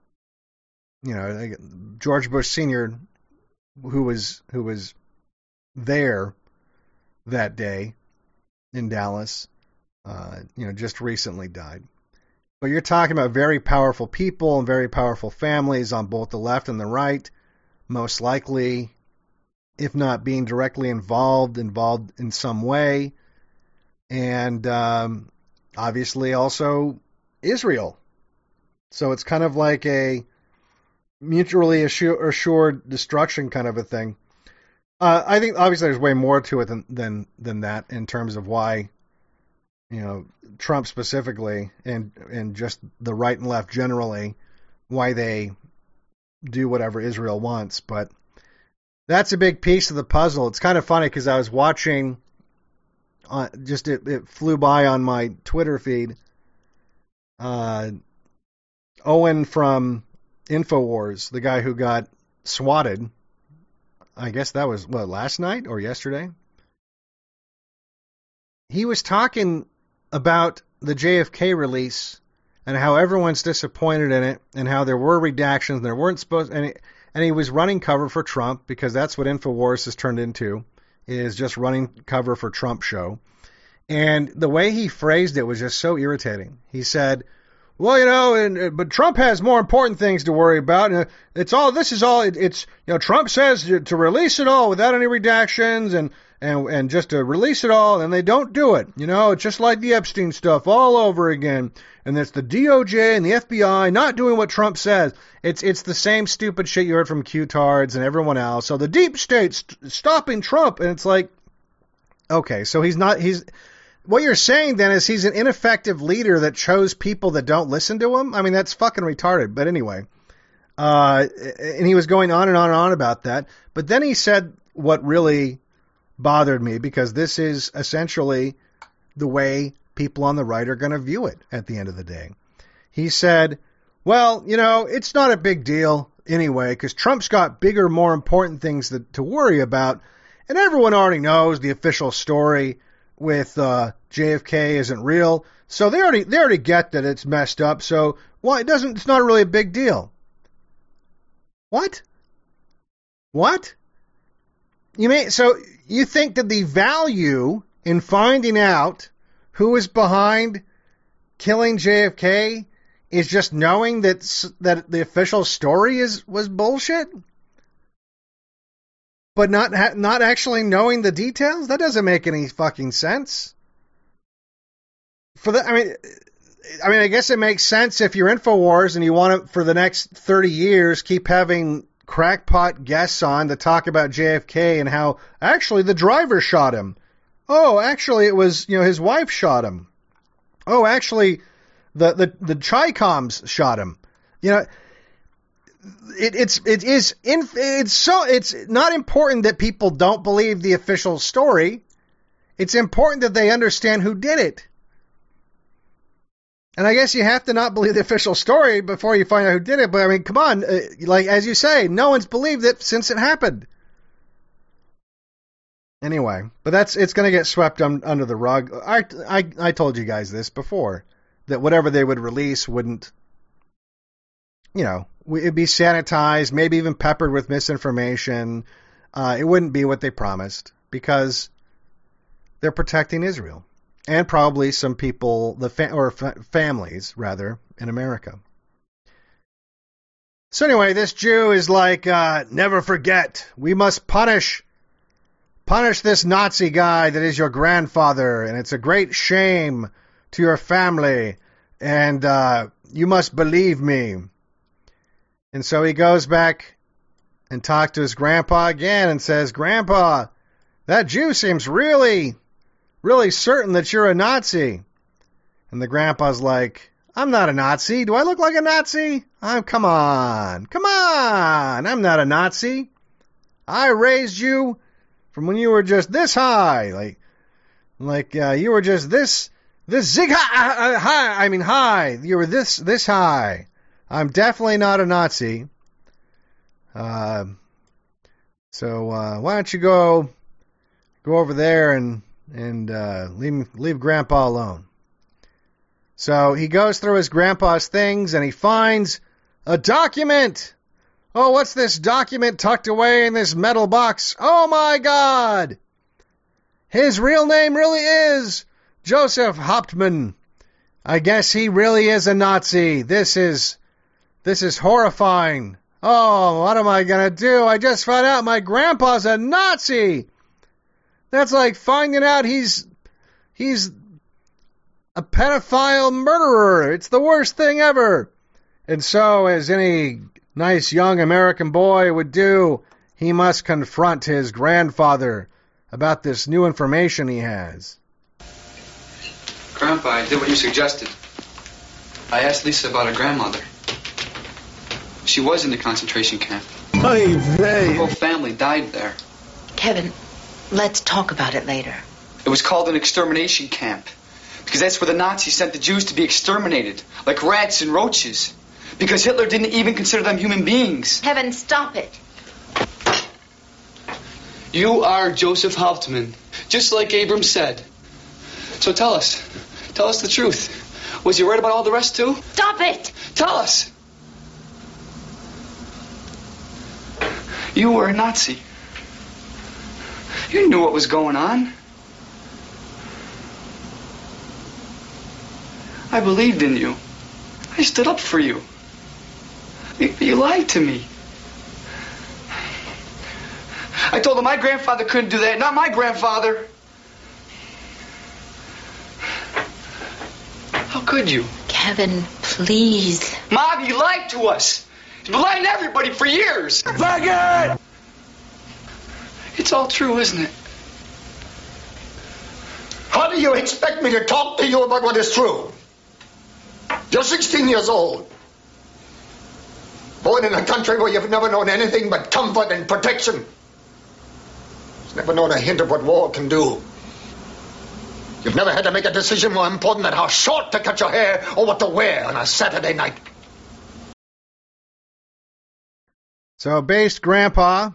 George Bush Sr., who was there that day in Dallas, just recently died. But you're talking about very powerful people and very powerful families on both the left and the right, most likely, if not being directly involved in some way, and obviously also Israel. So it's kind of like a mutually assured destruction kind of a thing. I think obviously there's way more to it than that in terms of why, Trump specifically and just the right and left generally, why they do whatever Israel wants. But that's a big piece of the puzzle. It's kind of funny because I was watching, it flew by on my Twitter feed, Owen from InfoWars, the guy who got swatted, I guess that was, last night or yesterday? He was talking about the JFK release and how everyone's disappointed in it and how there were redactions and there weren't supposed, and he was running cover for Trump because that's what InfoWars has turned into, is just running cover for Trump show. And the way he phrased it was just so irritating. He said, well, but Trump has more important things to worry about. And Trump says to release it all without any redactions and just to release it all, and they don't do it. It's just like the Epstein stuff all over again. And it's the DOJ and the FBI not doing what Trump says. It's the same stupid shit you heard from Q-tards and everyone else. So the deep state's stopping Trump. And it's like, okay, so what you're saying then is he's an ineffective leader that chose people that don't listen to him? I mean, that's fucking retarded. But anyway, and he was going on and on and on about that. But then he said what really bothered me, because this is essentially the way people on the right are going to view it at the end of the day. He said, well, it's not a big deal anyway, because Trump's got bigger, more important things to worry about. And everyone already knows the official story with JFK isn't real, so they already get that it's messed up. So it's not really a big deal. What? So you think that the value in finding out who is behind killing JFK is just knowing that the official story was bullshit? But not actually knowing the details? That doesn't make any fucking sense. I guess it makes sense if you're InfoWars and you want to, for the next 30 years, keep having crackpot guests on to talk about JFK and how actually the driver shot him. Oh, actually it was, his wife shot him. Oh, actually the Chi-Coms shot him. It's not important that people don't believe the official story. It's important that they understand who did it. And I guess you have to not believe the official story before you find out who did it. But I mean, come on, as you say, no one's believed it since it happened. Anyway, but it's going to get swept under the rug. I told you guys this before, that whatever they would release wouldn't, it'd be sanitized, maybe even peppered with misinformation. It wouldn't be what they promised because they're protecting Israel. and probably some people, families rather, in America. So anyway, this Jew is like, never forget, we must punish this Nazi guy that is your grandfather, and it's a great shame to your family, and you must believe me. And so he goes back and talks to his grandpa again and says, Grandpa, that Jew seems really, really certain that you're a Nazi. And the grandpa's like, I'm not a Nazi. Do I look like a Nazi? Come on, I'm not a Nazi. I raised you from when you were just this high, like you were just this zig high. You were this high. I'm definitely not a Nazi. So why don't you go over there and leave Grandpa alone? So he goes through his grandpa's things and he finds a document. Oh, what's this document tucked away in this metal box? Oh my God! His real name really is Joseph Hauptmann. I guess he really is a Nazi. This is horrifying. Oh, what am I gonna do? I just found out my grandpa's a Nazi. That's like finding out he's a pedophile murderer. It's the worst thing ever. And so, as any nice young American boy would do, he must confront his grandfather about this new information he has. Grandpa, I did what you suggested. I asked Lisa about her grandmother. She was in the concentration camp. Her whole family died there. Kevin, let's talk about it later. It was called an extermination camp because that's where the Nazis sent the Jews to be exterminated, like rats and roaches. Because Hitler didn't even consider them human beings. Kevin, stop it. You are Joseph Hauptmann, just like Abram said. So tell us the truth. Was you right about all the rest too? Stop it! Tell us. You were a Nazi. You knew what was going on. I believed in you. I stood up for you. You lied to me. I told him my grandfather couldn't do that, not my grandfather. How could you? Kevin, please. Mom, you lied to us. You've been lying to everybody for years. Faggot! It's all true, isn't it? How do you expect me to talk to you about what is true? You're 16 years old. Born in a country where you've never known anything but comfort and protection. You've never known a hint of what war can do. You've never had to make a decision more important than how short to cut your hair or what to wear on a Saturday night. So based grandpa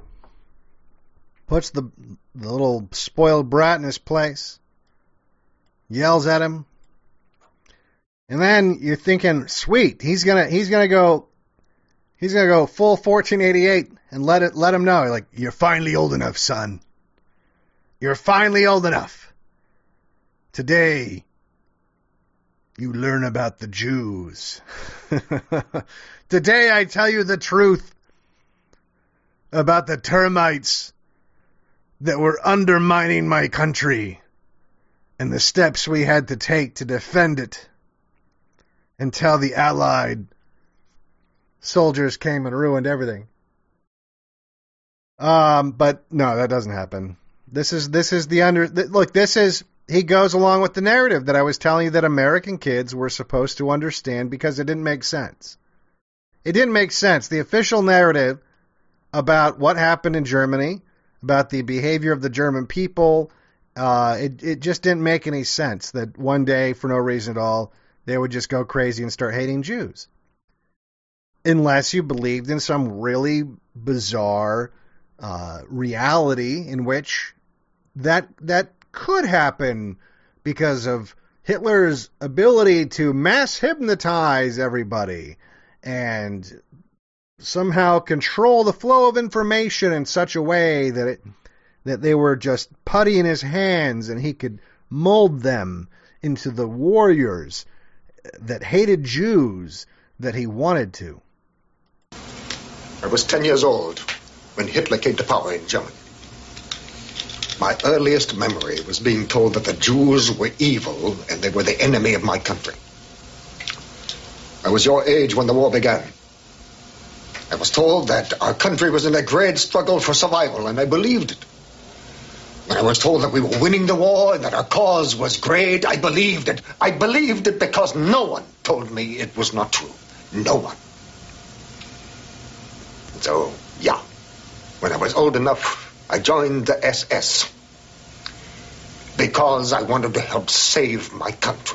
puts the little spoiled brat in his place, yells at him, and then you're thinking, sweet, he's gonna go full 1488 and let him know, like, you're finally old enough, son. You're finally old enough. Today, you learn about the Jews. Today I tell you the truth about the termites that were undermining my country and the steps we had to take to defend it until the Allied soldiers came and ruined everything. But no, that doesn't happen. This is he goes along with the narrative that I was telling you that American kids were supposed to understand because it didn't make sense. It didn't make sense. The official narrative about what happened in Germany, about the behavior of the German people, it just didn't make any sense that one day, for no reason at all, they would just go crazy and start hating Jews. Unless you believed in some really bizarre reality in which that could happen because of Hitler's ability to mass hypnotize everybody and somehow control the flow of information in such a way that they were just putty in his hands and he could mold them into the warriors that hated Jews that he wanted to. I was 10 years old when Hitler came to power in Germany. My earliest memory was being told that the Jews were evil and they were the enemy of my country. I was your age when the war began. I was told that our country was in a great struggle for survival, and I believed it. When I was told that we were winning the war and that our cause was great, I believed it. I believed it because no one told me it was not true. No one. So, yeah, when I was old enough, I joined the SS because I wanted to help save my country.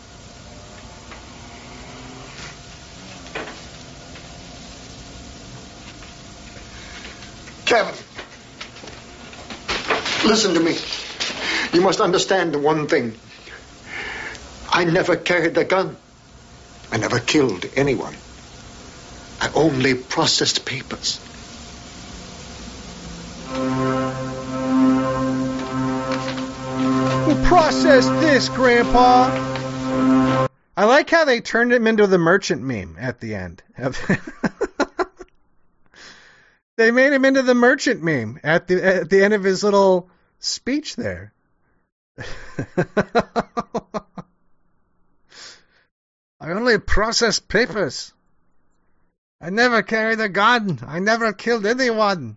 Kevin, listen to me. You must understand one thing. I never carried a gun. I never killed anyone. I only processed papers. We'll process this, Grandpa. I like how they turned him into the merchant meme at the end. They made him into the merchant meme at the end of his little speech there. I only process papers. I never carried a gun. I never killed anyone.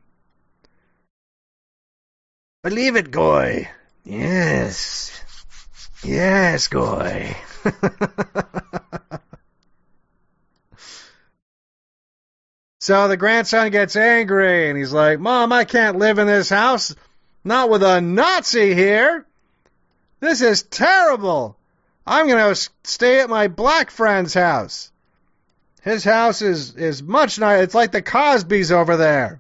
Believe it, Goy. Yes. Yes, Goy. So the grandson gets angry, and he's like, Mom, I can't live in this house. Not with a Nazi here. This is terrible. I'm going to stay at my black friend's house. His house is much nicer. It's like the Cosbys over there.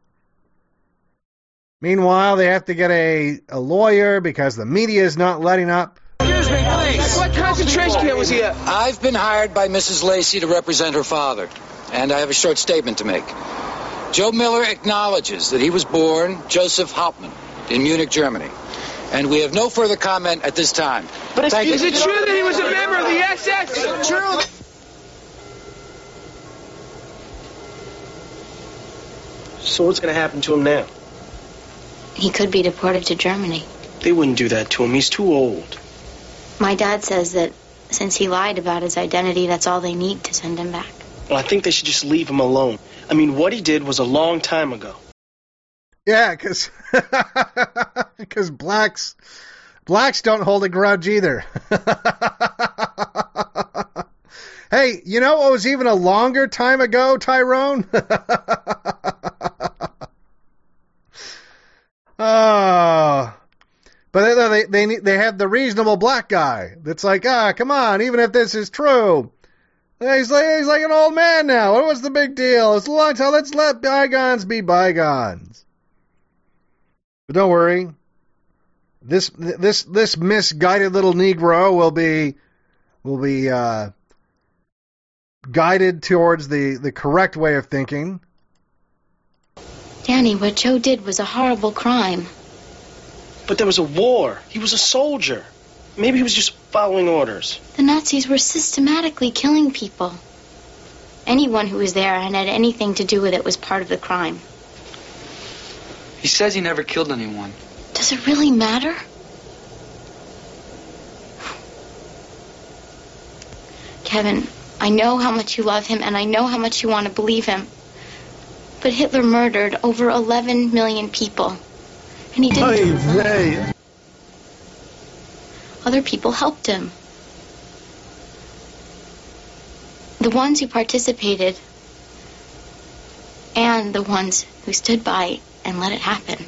Meanwhile, they have to get a lawyer because the media is not letting up. Excuse me, please. What concentration camp was he at? I've been hired by Mrs. Lacey to represent her father, and I have a short statement to make. Joe Miller acknowledges that he was born Joseph Hauptmann in Munich, Germany, and we have no further comment at this time. But is it true that he was a member of the SS? Is it true? So what's going to happen to him now? He could be deported to Germany. They wouldn't do that to him. He's too old. My dad says that since he lied about his identity, that's all they need to send him back. Well, I think they should just leave him alone. I mean, what he did was a long time ago. Yeah, because blacks don't hold a grudge either. Hey, you know what was even a longer time ago, Tyrone? Oh, but they have the reasonable black guy that's like, come on, even if this is true, he's like an old man now. What was the big deal? It's a long time. Let's let bygones be bygones. But don't worry, this misguided little Negro will be guided towards the correct way of thinking. Danny, what Joe did was a horrible crime. But there was a war. He was a soldier. Maybe he was just following orders. The Nazis were systematically killing people. Anyone who was there and had anything to do with it was part of the crime. He says he never killed anyone. Does it really matter? Kevin, I know how much you love him, and I know how much you want to believe him. But Hitler murdered over 11 million people. And he didn't. Other people helped him. The ones who participated and the ones who stood by and let it happen.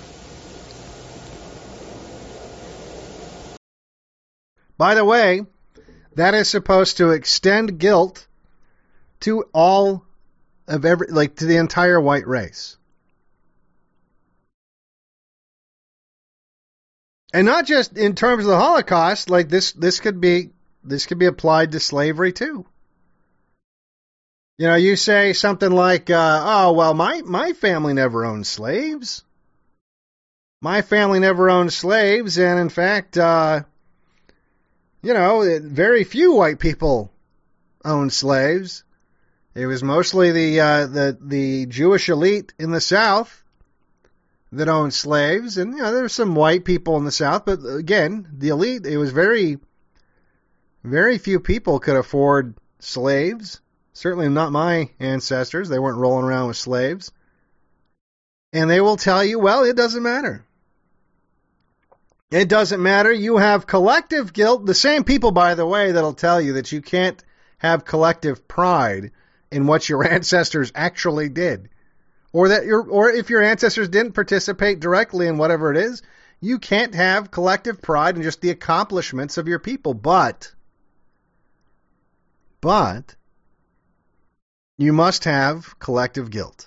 By the way, that is supposed to extend guilt to all of to the entire white race. And not just in terms of the Holocaust, like this could be applied to slavery too. You know, you say something like, oh, well, my family never owned slaves. My family never owned slaves, and in fact, very few white people owned slaves. It was mostly the Jewish elite in the South that owned slaves, and there were some white people in the South, but again, the elite. It was very, very few people could afford slaves. Certainly not my ancestors. They weren't rolling around with slaves. And they will tell you, well, it doesn't matter. It doesn't matter. You have collective guilt. The same people, by the way, that'll tell you that you can't have collective pride in what your ancestors actually did. Or if your ancestors didn't participate directly in whatever it is, you can't have collective pride in just the accomplishments of your people. But you must have collective guilt.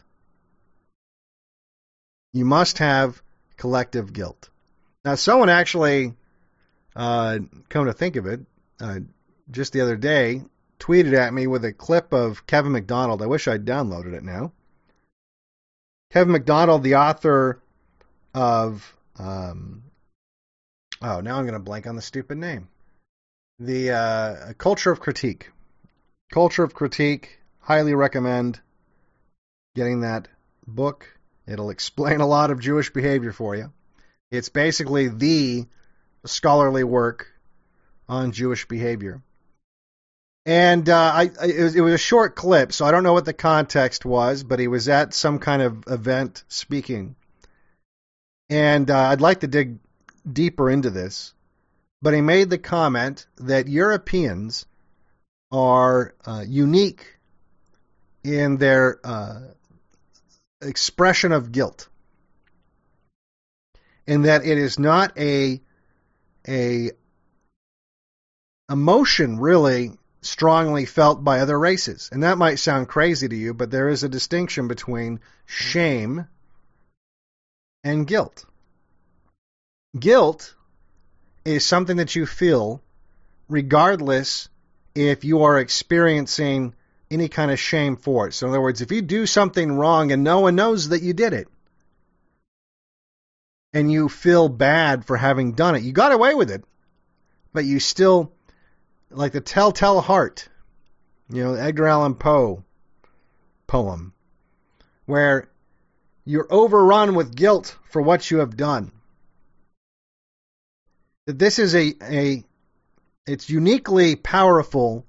You must have collective guilt. Now, someone actually, come to think of it, just the other day, tweeted at me with a clip of Kevin MacDonald. I wish I'd downloaded it now. Kevin MacDonald, the author of, now I'm going to blank on the stupid name. The Culture of Critique. Culture of Critique. Highly recommend getting that book. It'll explain a lot of Jewish behavior for you. It's basically the scholarly work on Jewish behavior. And it was a short clip, so I don't know what the context was, but he was at some kind of event speaking. And I'd like to dig deeper into this. But he made the comment that Europeans are unique in their expression of guilt. And that it is not a emotion, really, strongly felt by other races. And that might sound crazy to you, but there is a distinction between shame and guilt. Guilt is something that you feel regardless if you are experiencing any kind of shame for it. So in other words, if you do something wrong and no one knows that you did it, and you feel bad for having done it, you got away with it, but you still, like the Telltale Heart, Edgar Allan Poe poem, where you're overrun with guilt for what you have done. That this is it's uniquely powerful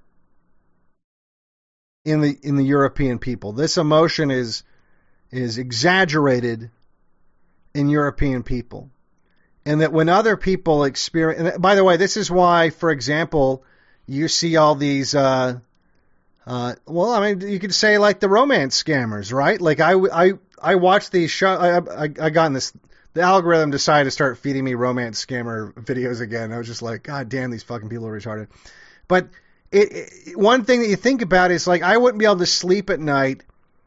in the European people. This emotion is exaggerated in European people. And that when other people experience... And by the way, this is why, for example, you see all these... you could say like the romance scammers, right? Like I watched these shows... I got in this... The algorithm decided to start feeding me romance scammer videos again. I was just like, God damn, these fucking people are retarded. But one thing that you think about is like, I wouldn't be able to sleep at night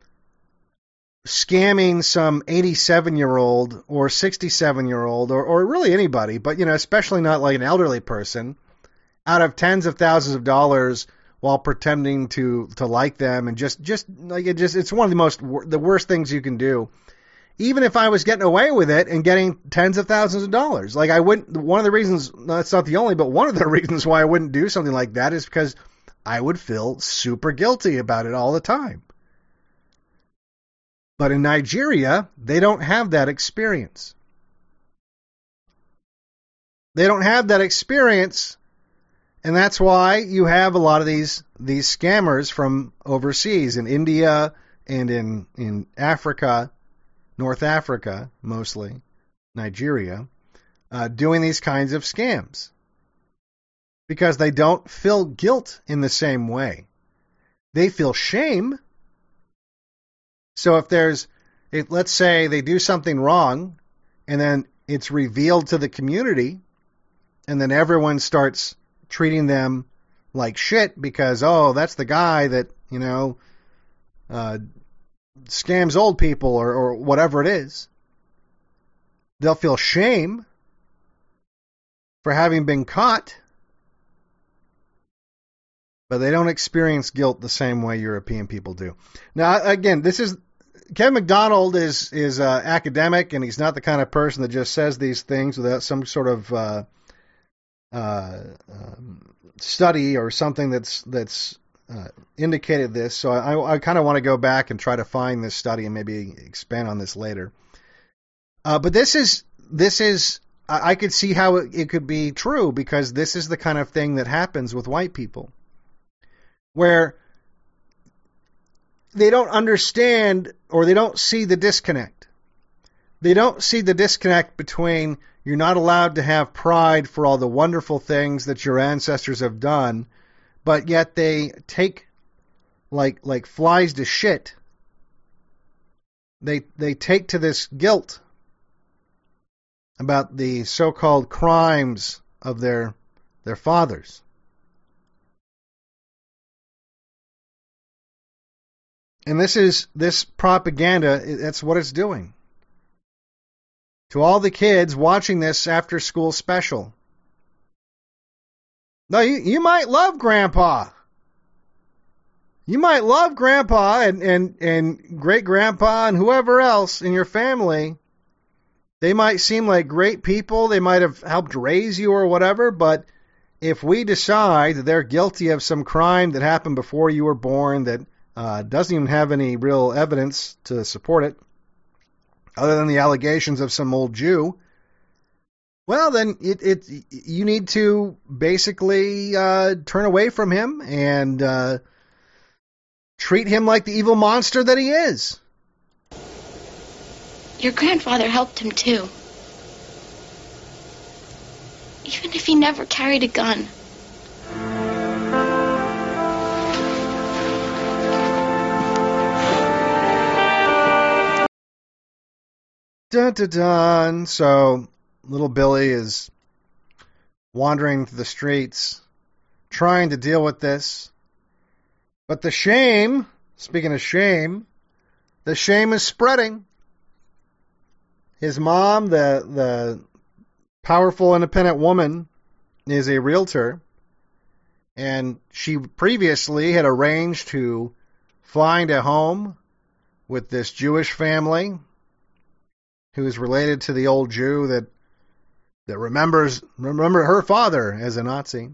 scamming some 87-year-old or 67-year-old or really anybody, but especially not like an elderly person, out of tens of thousands of dollars while pretending to like them, and just like it's one of the worst things you can do. Even if I was getting away with it and getting tens of thousands of dollars, like I wouldn't. One of the reasons, that's not the only, but one of the reasons why I wouldn't do something like that is because I would feel super guilty about it all the time. But in Nigeria, they don't have that experience. They don't have that experience, and that's why you have a lot of these scammers from overseas, in India and in Africa, North Africa mostly, Nigeria, doing these kinds of scams. Because they don't feel guilt in the same way. They feel shame. So if let's say they do something wrong, and then it's revealed to the community, and then everyone starts treating them like shit because, that's the guy that, scams old people or whatever it is. They'll feel shame for having been caught, but they don't experience guilt the same way European people do. Now, again, Kevin MacDonald is academic, and he's not the kind of person that just says these things without some sort of study or something that's indicated this. So I kind of want to go back and try to find this study and maybe expand on this later. But this is I could see how it could be true, because this is the kind of thing that happens with white people, where they don't understand or they don't see the disconnect. They don't see the disconnect between you're not allowed to have pride for all the wonderful things that your ancestors have done, but yet they take like flies to shit. They take to this guilt about the so-called crimes of their fathers. And this propaganda, that's what it's doing. To all the kids watching this after school special. No, you might love Grandpa. You might love Grandpa and great-grandpa and whoever else in your family. They might seem like great people. They might have helped raise you or whatever, but if we decide that they're guilty of some crime that happened before you were born that doesn't even have any real evidence to support it, other than the allegations of some old Jew, well, then you need to basically turn away from him and treat him like the evil monster that he is. Your grandfather helped him, too. Even if he never carried a gun. Dun, dun, dun. So little Billy is wandering through the streets, trying to deal with this. But the shame, speaking of shame, the shame is spreading. His mom, the powerful, independent woman, is a realtor, and she previously had arranged to find a home with this Jewish family who is related to the old Jew that remembered her father as a Nazi.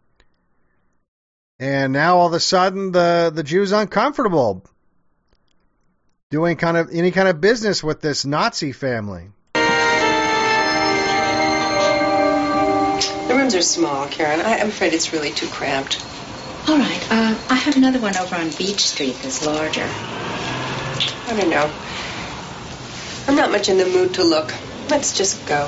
And now all of a sudden the Jew's uncomfortable doing any kind of business with this Nazi family. The rooms are small, Karen. I'm afraid it's really too cramped. All right. I have another one over on Beach Street that's larger. I don't know. I'm not much in the mood to look. Let's just go.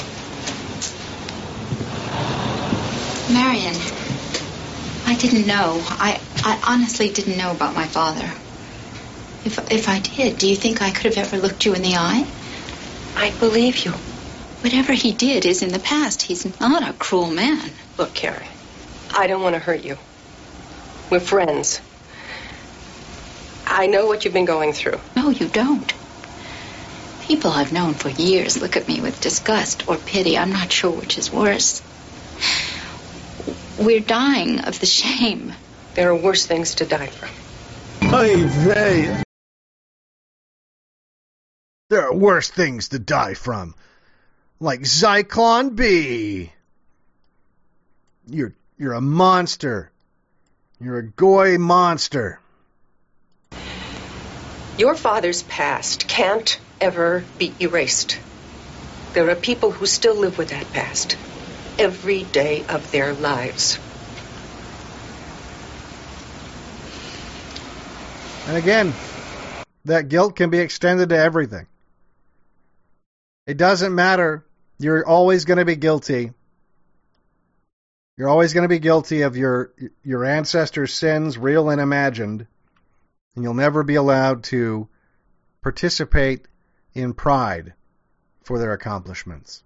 Marion, I didn't know. I honestly didn't know about my father. If I did, do you think I could have ever looked you in the eye? I believe you. Whatever he did is in the past. He's not a cruel man. Look, Karen, I don't want to hurt you. We're friends. I know what you've been going through. No, you don't. People I've known for years look at me with disgust or pity. I'm not sure which is worse. We're dying of the shame. There are worse things to die from. Oy vey. There are worse things to die from. Like Zyklon B. You're a monster. You're a goy monster. Your father's past can't ever be erased. There are people who still live with that past every day of their lives. And again, that guilt can be extended to everything. It doesn't matter. You're always going to be guilty. You're always going to be guilty of your ancestors' sins, real and imagined. And you'll never be allowed to participate in pride for their accomplishments.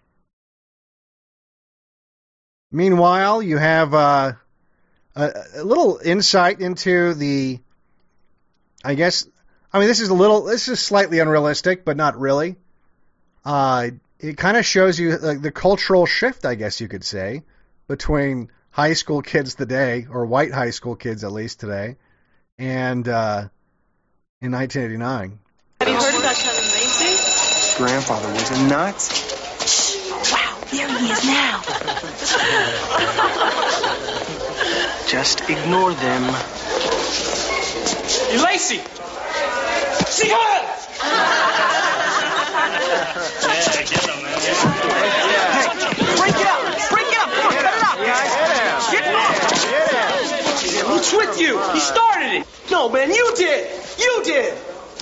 Meanwhile, you have a little insight into the, this is slightly unrealistic, but not really. It kind of shows you the cultural shift, I guess you could say, between high school kids today, or white high school kids at least today, and in 1989. Have you heard about Charlie Lacey? Grandfather was a Nazi. Wow. There he is now. Just ignore them. Hey, Lacey! See her! Yeah, get him, man. Hey, break it up! Break it up! Come on, cut it out! Get him off! What's with you? He started it! No, man, you did! You did!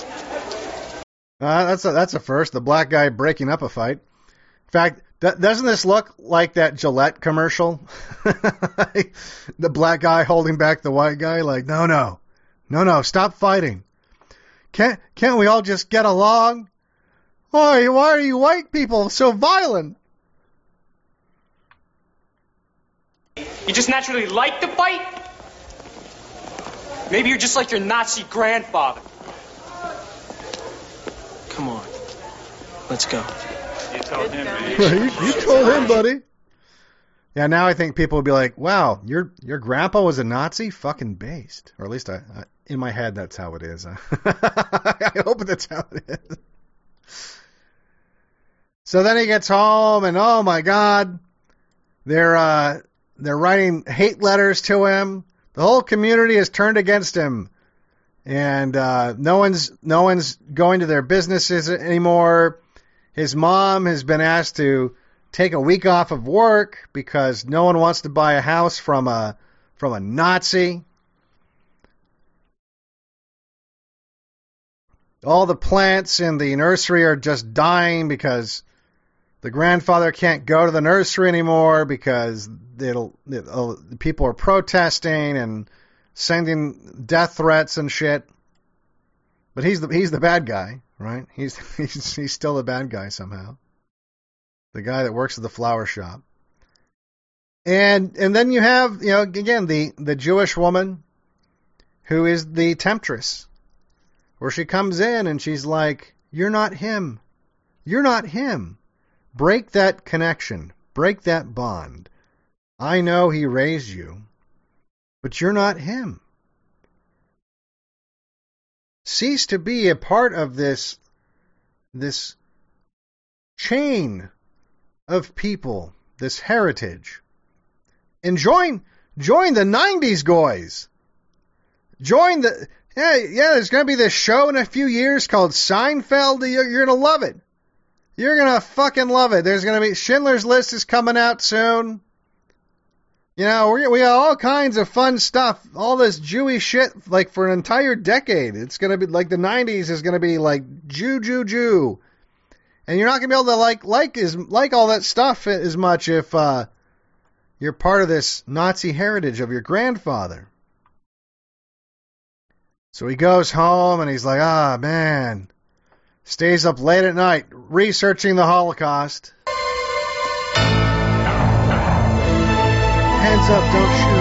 That's a first. The black guy breaking up a fight. In fact, doesn't this look like that Gillette commercial? The black guy holding back the white guy, like, no, stop fighting. Can't we all just get along? Why are you white people so violent? You just naturally like to fight? Maybe you're just like your Nazi grandfather. Come on. Let's go. You told him, man. You told him, buddy. Yeah, now I think people would be like, wow, your grandpa was a Nazi? Fucking based. Or at least in my head, that's how it is. I hope that's how it is. So then he gets home, and oh my God, they're writing hate letters to him. The whole community is turned against him, and no one's going to their businesses anymore. His mom has been asked to take a week off of work because no one wants to buy a house from a Nazi. All the plants in the nursery are just dying because the grandfather can't go to the nursery anymore because people are protesting and sending death threats and shit. But he's the bad guy, right? He's still the bad guy somehow. The guy that works at the flower shop. And then you have, again, the Jewish woman who is the temptress. Where she comes in and she's like, you're not him. You're not him. Break that connection. Break that bond. I know he raised you, but you're not him. Cease to be a part of this chain of people, this heritage. And join the 90s guys. Join the... Yeah, there's going to be this show in a few years called Seinfeld. You're going to love it. You're going to fucking love it. There's going to be... Schindler's List is coming out soon. We got all kinds of fun stuff. All this Jewish shit, like, for an entire decade. It's going to be, like, the 90s is going to be, like, Jew. And you're not going to be able to, like all that stuff as much if you're part of this Nazi heritage of your grandfather. So he goes home and he's like, man, stays up late at night researching the Holocaust. Hands up, don't shoot.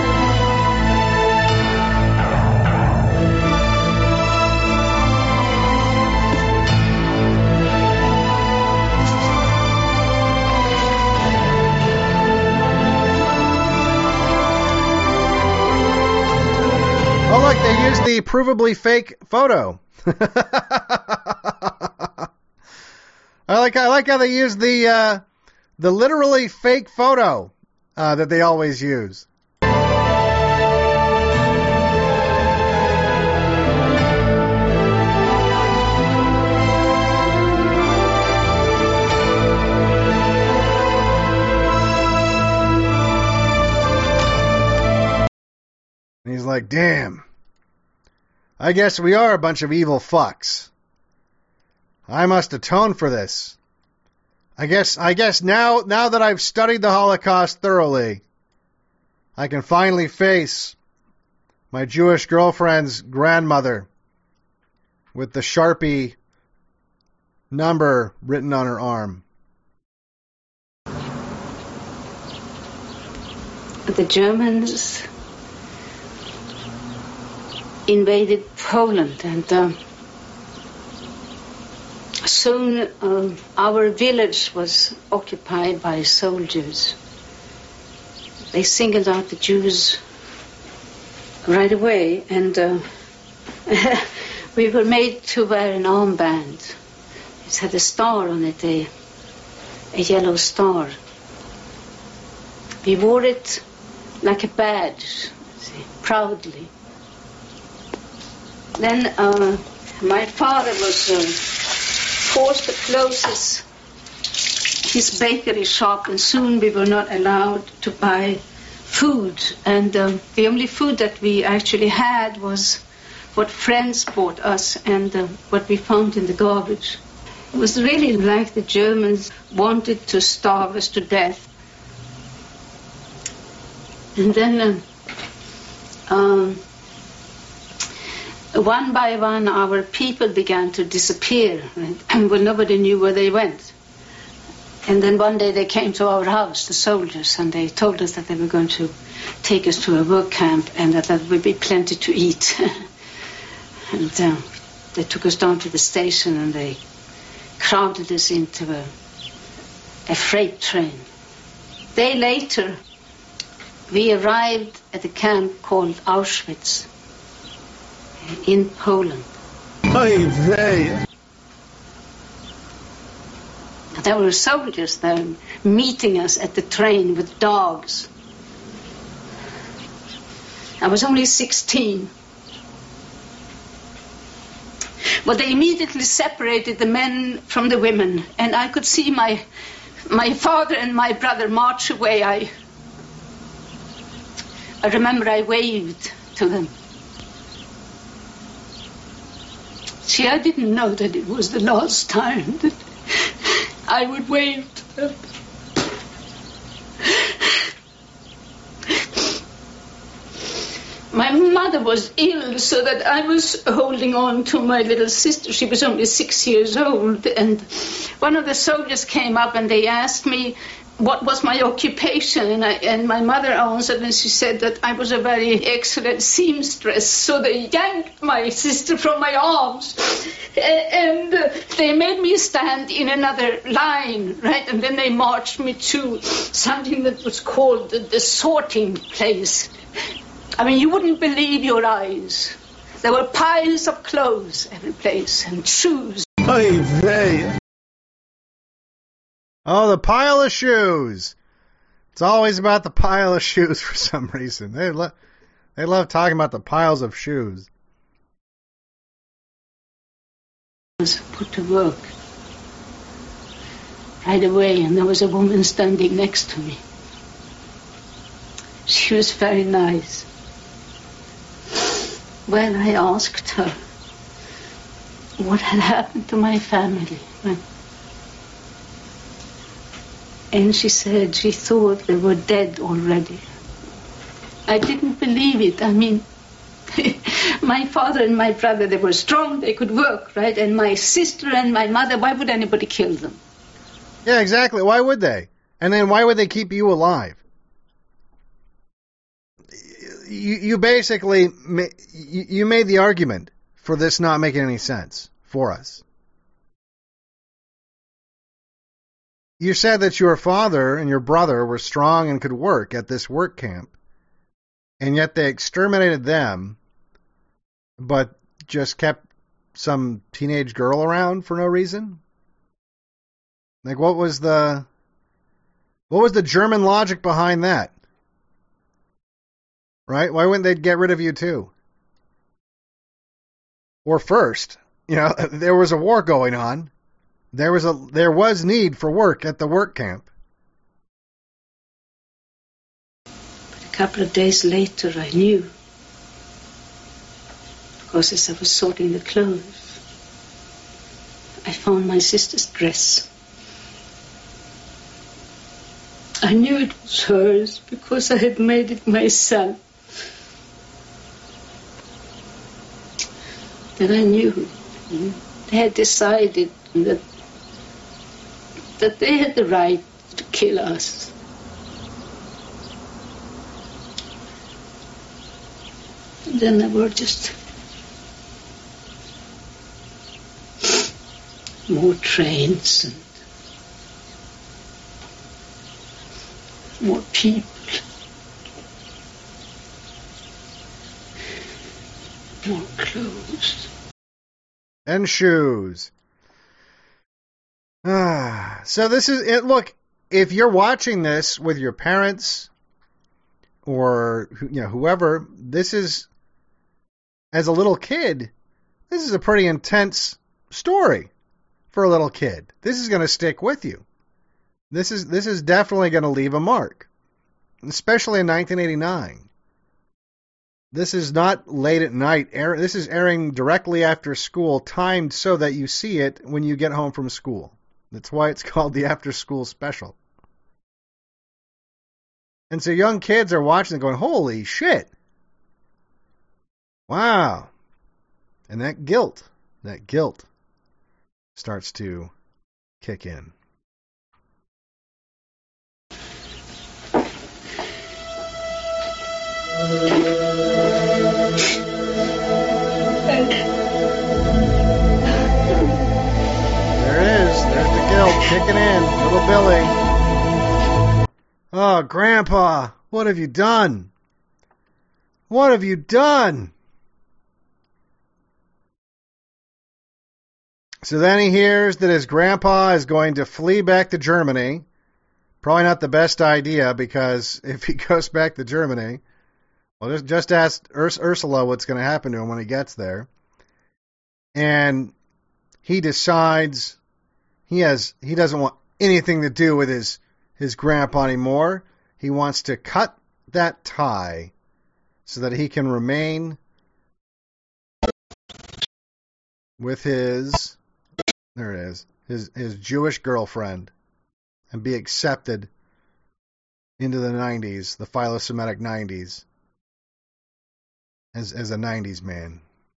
Oh, look, they used the provably fake photo. I like how they use the literally fake photo that they always use. And he's like, damn, I guess we are a bunch of evil fucks. I must atone for this. I guess now that I've studied the Holocaust thoroughly, I can finally face my Jewish girlfriend's grandmother with the Sharpie number written on her arm. The Germans invaded Poland, and soon our village was occupied by soldiers. They singled out the Jews right away, and we were made to wear an armband. It had a star on it, a yellow star. We wore it like a badge, see, proudly. Then my father was forced to close his bakery shop, and soon we were not allowed to buy food. And the only food that we actually had was what friends bought us and what we found in the garbage. It was really like the Germans wanted to starve us to death. And then one by one our people began to disappear, right? And well, nobody knew where they went. And then one day they came to our house, the soldiers, and they told us that they were going to take us to a work camp and that there would be plenty to eat. And they took us down to the station and they crowded us into a freight train. A day later, we arrived at a camp called Auschwitz in Poland. There were soldiers there meeting us at the train with dogs. I was only 16. But they immediately separated the men from the women, and I could see my father and my brother march away. I remember I waved to them. See, I didn't know that it was the last time that I would wave to them. My mother was ill, so that I was holding on to my little sister. She was only 6 years old, and one of the soldiers came up and they asked me what was my occupation, and my mother answered, and she said that I was a very excellent seamstress. So they yanked my sister from my arms, and they made me stand in another line, right? And then they marched me to something that was called the sorting place. I mean, you wouldn't believe your eyes. There were piles of clothes every place and shoes. Oh, the pile of shoes. It's always about the pile of shoes for some reason. They love talking about the piles of shoes. I was put to work right away, and there was a woman standing next to me. She was very nice. Well, I asked her what had happened to my family. And she said she thought they were dead already. I didn't believe it. I mean, my father and my brother, they were strong, they could work, right? And my sister and my mother, why would anybody kill them? Yeah, exactly. Why would they? And then why would they keep you alive? You basically, you made the argument for this not making any sense for us. You said that your father and your brother were strong and could work at this work camp, and yet they exterminated them, but just kept some teenage girl around for no reason? Like, what was the German logic behind that? Right? Why wouldn't they get rid of you too? Or first, there was a war going on. There was need for work at the work camp. But a couple of days later, I knew. Because as I was sorting the clothes, I found my sister's dress. I knew it was hers because I had made it myself. Then I knew they had decided that they had the right to kill us. And then there were just more trains and more people. More clothes. And shoes. So this is it. Look, if you're watching this with your parents or whoever, this is, as a little kid, this is a pretty intense story for a little kid. This is going to stick with you. This is definitely going to leave a mark, especially in 1989. This is not late at night. This is airing directly after school, timed so that you see it when you get home from school. That's why it's called the After School Special. And so young kids are watching and going, holy shit. Wow. And that guilt starts to kick in. There it is. There's the guilt kicking in. Little Billy. Oh, Grandpa, what have you done? What have you done? So then he hears that his grandpa is going to flee back to Germany. Probably not the best idea, because if he goes back to Germany, well, just ask Ursula what's going to happen to him when he gets there. And he decides he doesn't want anything to do with his grandpa anymore. He wants to cut that tie so that he can remain with his Jewish girlfriend and be accepted into the 90s, the philo-Semitic 90s, as a 90s man.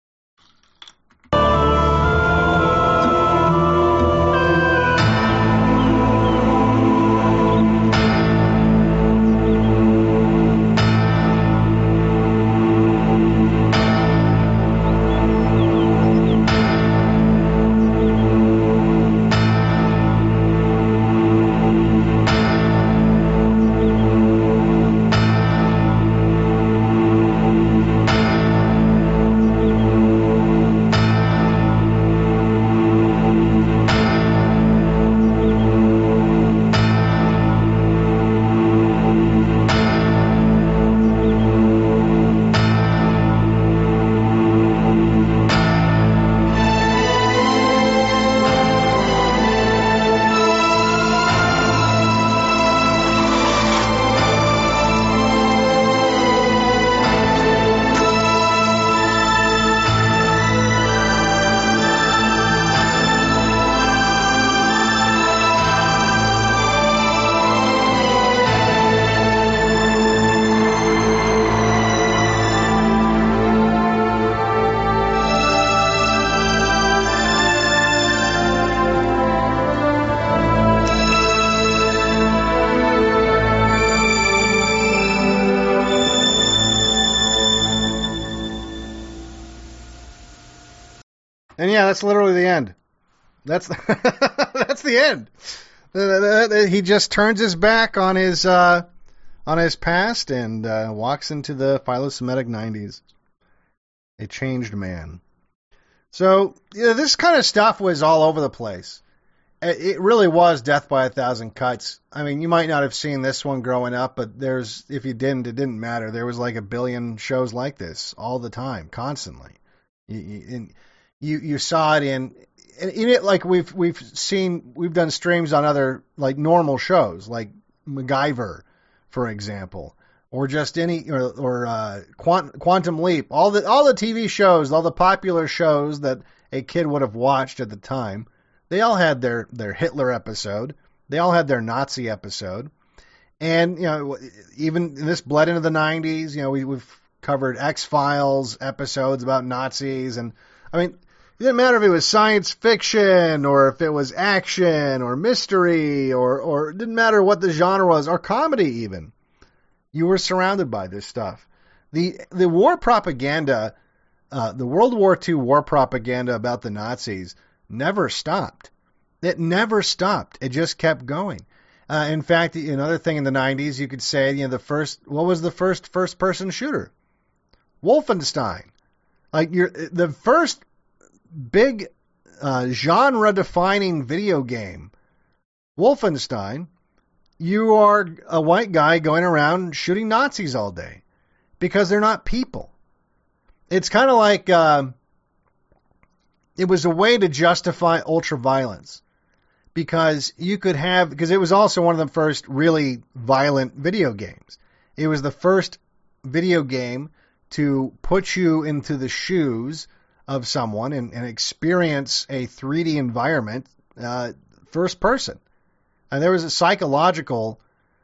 And yeah, that's literally the end. That's that's the end. He just turns his back on his past and walks into the philo-Semitic 90s. A changed man. So this kind of stuff was all over the place. It really was Death by a Thousand Cuts. I mean, you might not have seen this one growing up, but if you didn't, it didn't matter. There was like a billion shows like this all the time, constantly. You saw it in it, like we've done streams on other like normal shows like MacGyver, for example, or just Quantum Leap, all the TV shows, all the popular shows that a kid would have watched at the time. They all had their Hitler episode, they all had their Nazi episode, and even this bled into the 90s. We've covered X-Files episodes about Nazis, and I mean, it didn't matter if it was science fiction or if it was action or mystery or it didn't matter what the genre was, or comedy even. You were surrounded by this stuff. The war propaganda, the World War II war propaganda about the Nazis never stopped. It never stopped. It just kept going. In fact, another thing in the 90s, you could say, what was the first first-person shooter? Wolfenstein. Like the first big genre-defining video game, Wolfenstein, you are a white guy going around shooting Nazis all day because they're not people. It's kind of like it was a way to justify ultraviolence because it was also one of the first really violent video games. It was the first video game to put you into the shoes of someone and experience a 3D environment first person. And there was a psychological,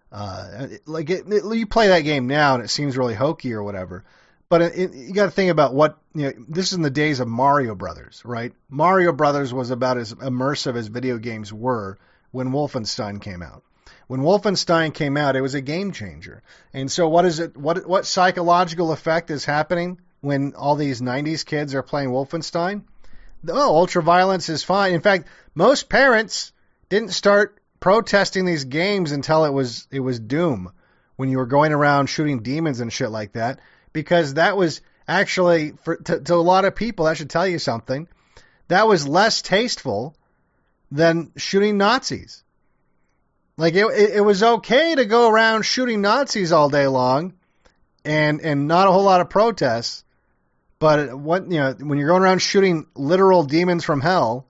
you play that game now and it seems really hokey or whatever. But you got to think about this is in the days of Mario Brothers, right? Mario Brothers was about as immersive as video games were when Wolfenstein came out. When Wolfenstein came out, it was a game changer. And so what psychological effect is happening when all these 90s kids are playing Wolfenstein? Oh, ultraviolence is fine. In fact, most parents didn't start protesting these games until it was Doom, when you were going around shooting demons and shit like that, because that was actually, to a lot of people, that should tell you something, that was less tasteful than shooting Nazis. Like, it was okay to go around shooting Nazis all day long and not a whole lot of protests, but when you're going around shooting literal demons from hell,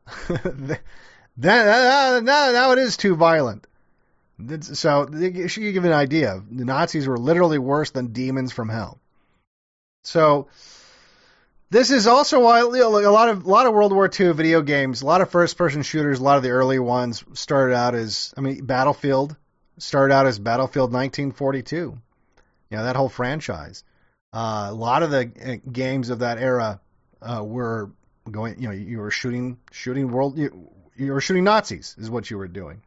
now it is too violent. So it should give you an idea. The Nazis were literally worse than demons from hell. So this is also why a lot of World War II video games, a lot of first-person shooters, a lot of the early ones started out as, Battlefield started out as Battlefield 1942. That whole franchise. A lot of the games of that era were going. You were shooting you were shooting Nazis is what you were doing.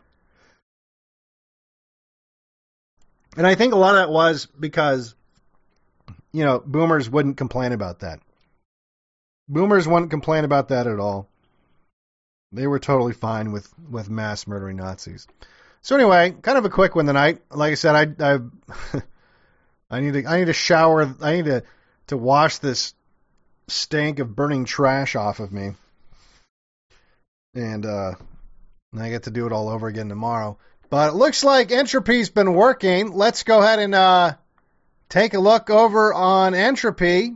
And I think a lot of that was because, boomers wouldn't complain about that. Boomers wouldn't complain about that at all. They were totally fine with mass murdering Nazis. So anyway, kind of a quick one tonight. Like I said, I need to shower. I need to wash this stank of burning trash off of me. And I get to do it all over again tomorrow. But it looks like Entropy's been working. Let's go ahead and take a look over on Entropy.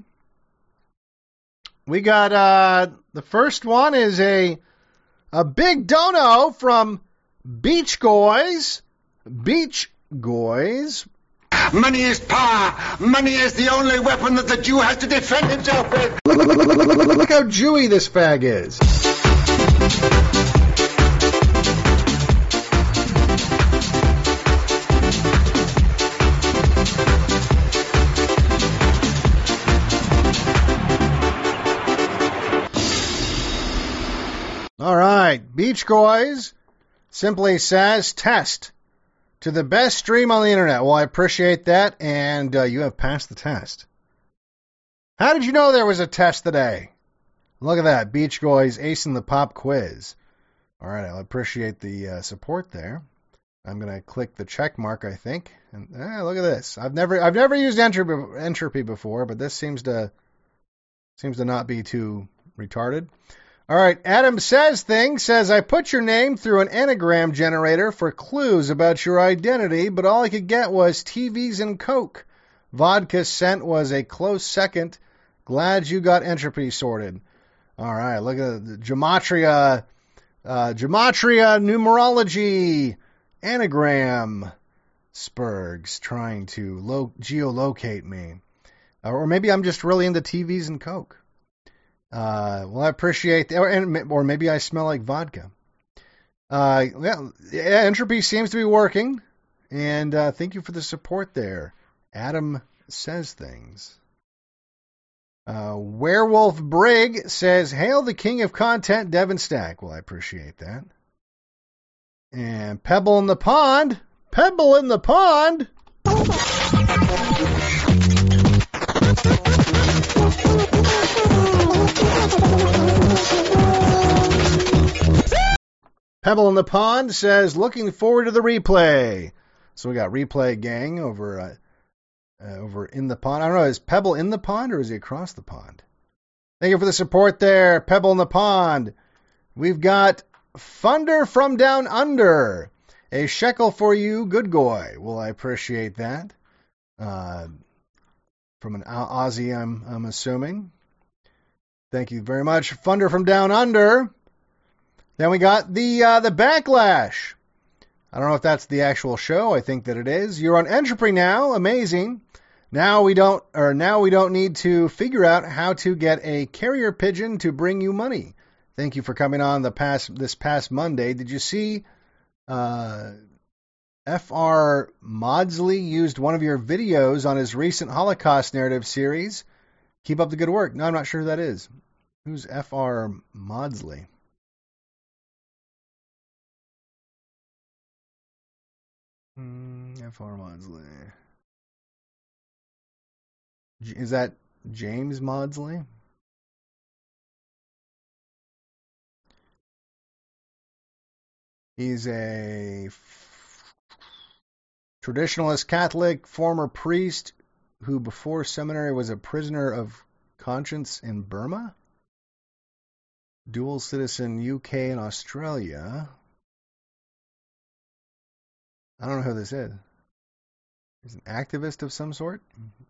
We got the first one is a big dono from Beach Goys. Beach Goys. Money is power. Money is the only weapon that the Jew has to defend himself with. Look how Jewy this fag is. All right, Beach Goys simply says test to the best stream on the internet. Well, I appreciate that, and you have passed the test. How did you know there was a test today? Look at that, Beach Goys acing the pop quiz. All right, I appreciate the support there. I'm gonna click the check mark, I think, and look at this. I've never used Entropy before, but this seems to not be too retarded. All right, Adam Says Thing says, I put your name through an anagram generator for clues about your identity, but all I could get was TVs and Coke. Vodka scent was a close second. Glad you got Entropy sorted. All right, look at the Gematria numerology anagram. Spurgs trying to geolocate me. Or maybe I'm just really into TVs and Coke. Well, I appreciate that. Or maybe I smell like vodka. Entropy seems to be working. And thank you for the support there. Adam Says Things. Werewolf Brig says, hail the king of content, Devin Stack. Well, I appreciate that. And Pebble in the Pond. Pebble in the Pond. Pebble in the Pond says, looking forward to the replay. So we got Replay Gang over in the pond. I don't know, is Pebble in the pond or is he across the pond? Thank you for the support there, Pebble in the Pond. We've got Thunder from Down Under. A shekel for you, good goy. Well, I appreciate that. From an Aussie, I'm assuming. Thank you very much. Funder from Down Under. Then we got the Backlash. I don't know if that's the actual show. I think that it is. You're on Entropy now. Amazing. Now we don't need to figure out how to get a carrier pigeon to bring you money. Thank you for coming on this past Monday. Did you see F.R. Maudsley used one of your videos on his recent Holocaust narrative series? Keep up the good work. No, I'm not sure who that is. Who's F.R. Maudsley? F.R. Maudsley. Is that James Maudsley? He's a traditionalist Catholic, former priest who before seminary was a prisoner of conscience in Burma. Dual citizen UK and Australia. I don't know who this is. He's an activist of some sort.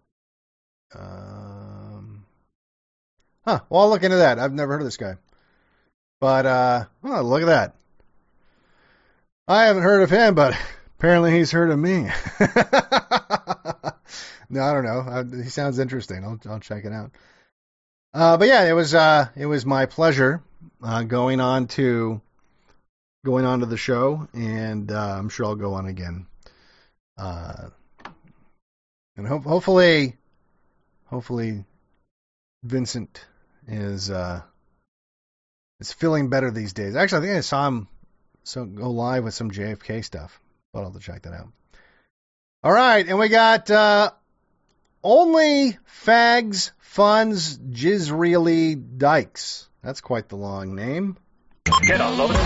Well, I'll look into that. I've never heard of this guy. But, oh, look at that. I haven't heard of him, but apparently he's heard of me. No, I don't know. He sounds interesting. I'll check it out. But yeah, it was my pleasure going on to the show, and I'm sure I'll go on again. And hopefully Vincent is feeling better these days. Actually, I think I saw him go live with some JFK stuff. But I'll have to check that out. All right, and we got Only Fags Funds Jizreeli Dykes. That's quite the long name. Get a load of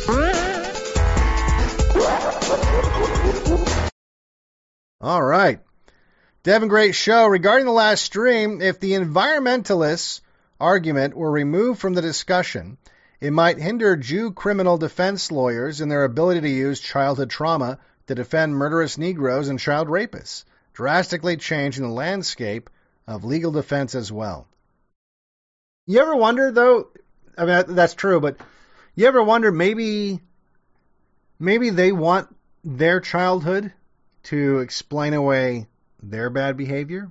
this. All right. Devin, great show. Regarding the last stream, if the environmentalists' argument were removed from the discussion, it might hinder Jew criminal defense lawyers in their ability to use childhood trauma to defend murderous Negroes and child rapists, drastically changing the landscape of legal defense as well. You ever wonder, though, I mean, that's true, but you ever wonder maybe they want their childhood to explain away their bad behavior?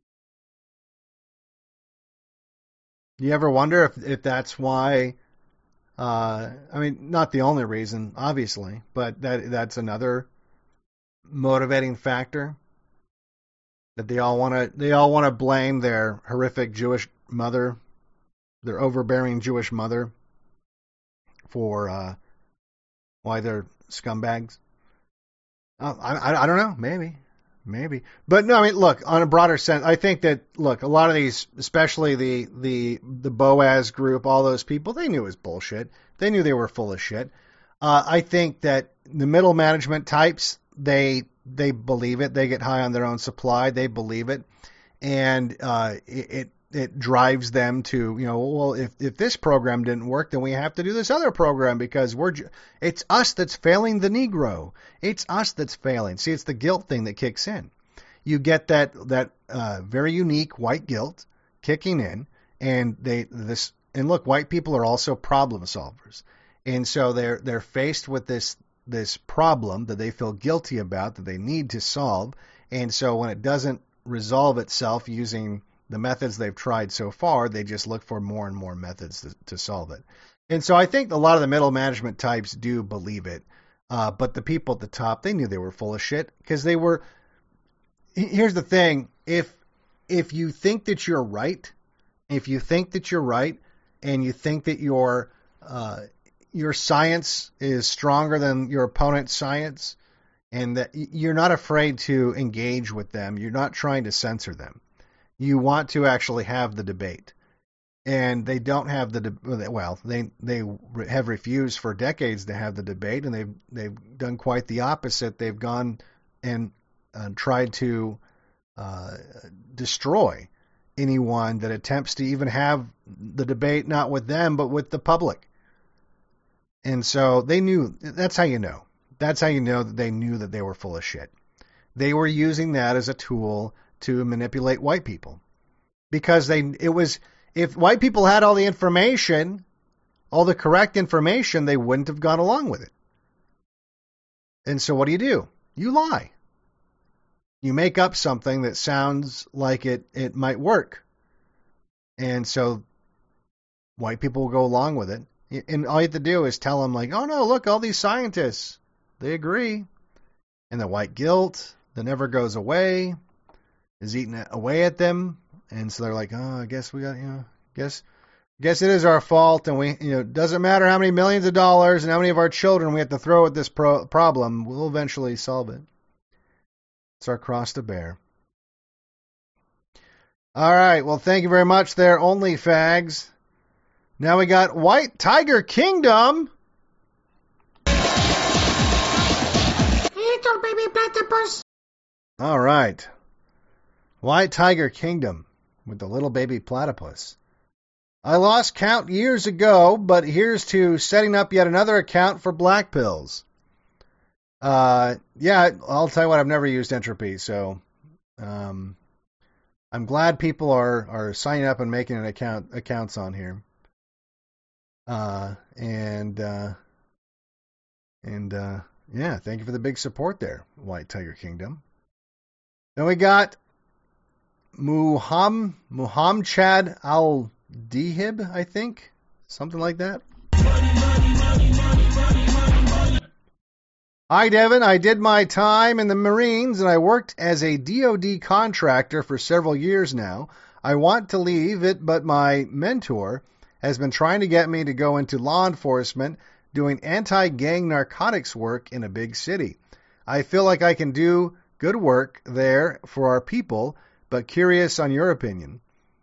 You ever wonder if that's why, I mean, not the only reason, obviously, but that's another motivating factor, that they all want to blame their horrific Jewish mother, their overbearing Jewish mother, for why they're scumbags. I don't know, maybe, but no, I mean, look, on a broader sense, I think that, look, a lot of these, especially the Boaz group, all those people, they knew it was bullshit. They knew they were full of shit. I think that the middle management types, they believe it. They get high on their own supply. They believe it, and it drives them to, well, if this program didn't work, then we have to do this other program because it's us that's failing the Negro. It's us that's failing. See, it's the guilt thing that kicks in. You get that very unique white guilt kicking in, and and look, white people are also problem solvers, and so they're faced with this problem that they feel guilty about, that they need to solve, and so when it doesn't resolve itself using the methods they've tried so far, they just look for more and more methods to solve it. And so I think a lot of the middle management types do believe it, but the people at the top, they knew they were full of shit, because they were. Here's the thing: if you think that you're right, and you think that your science is stronger than your opponent's science, and that you're not afraid to engage with them, you're not trying to censor them. You want to actually have the debate. And they don't have they have refused for decades to have the debate, and they've done quite the opposite. They've gone and tried to destroy anyone that attempts to even have the debate, not with them, but with the public. And so they knew, that's how you know. That's how you know that they knew that they were full of shit. They were using that as a tool to manipulate white people. Because if white people had all the information, all the correct information, they wouldn't have gone along with it. And so what do? You lie. You make up something that sounds like it might work. And so white people will go along with it. And all you have to do is tell them, like, oh, no, look, all these scientists, they agree. And the white guilt that never goes away is eating away at them. And so they're like, oh, I guess we got, guess it is our fault. And it doesn't matter how many millions of dollars and how many of our children we have to throw at this problem. We'll eventually solve it. It's our cross to bear. All right. Well, thank you very much there, Only Fags. Now we got White Tiger Kingdom. Little baby platypus. All right. White Tiger Kingdom with the little baby platypus. I lost count years ago, but here's to setting up yet another account for black pills. Yeah, I'll tell you what, I've never used Entropy, so I'm glad people are signing up and making accounts on here. Yeah, thank you for the big support there, White Tiger Kingdom. Then we got Muhamchad Al-Dihib, I think, something like that. Hi, Devin. I did my time in the Marines, and I worked as a DoD contractor for several years now. I want to leave it, but my mentor has been trying to get me to go into law enforcement, doing anti-gang narcotics work in a big city. I feel like I can do good work there for our people, but curious on your opinion.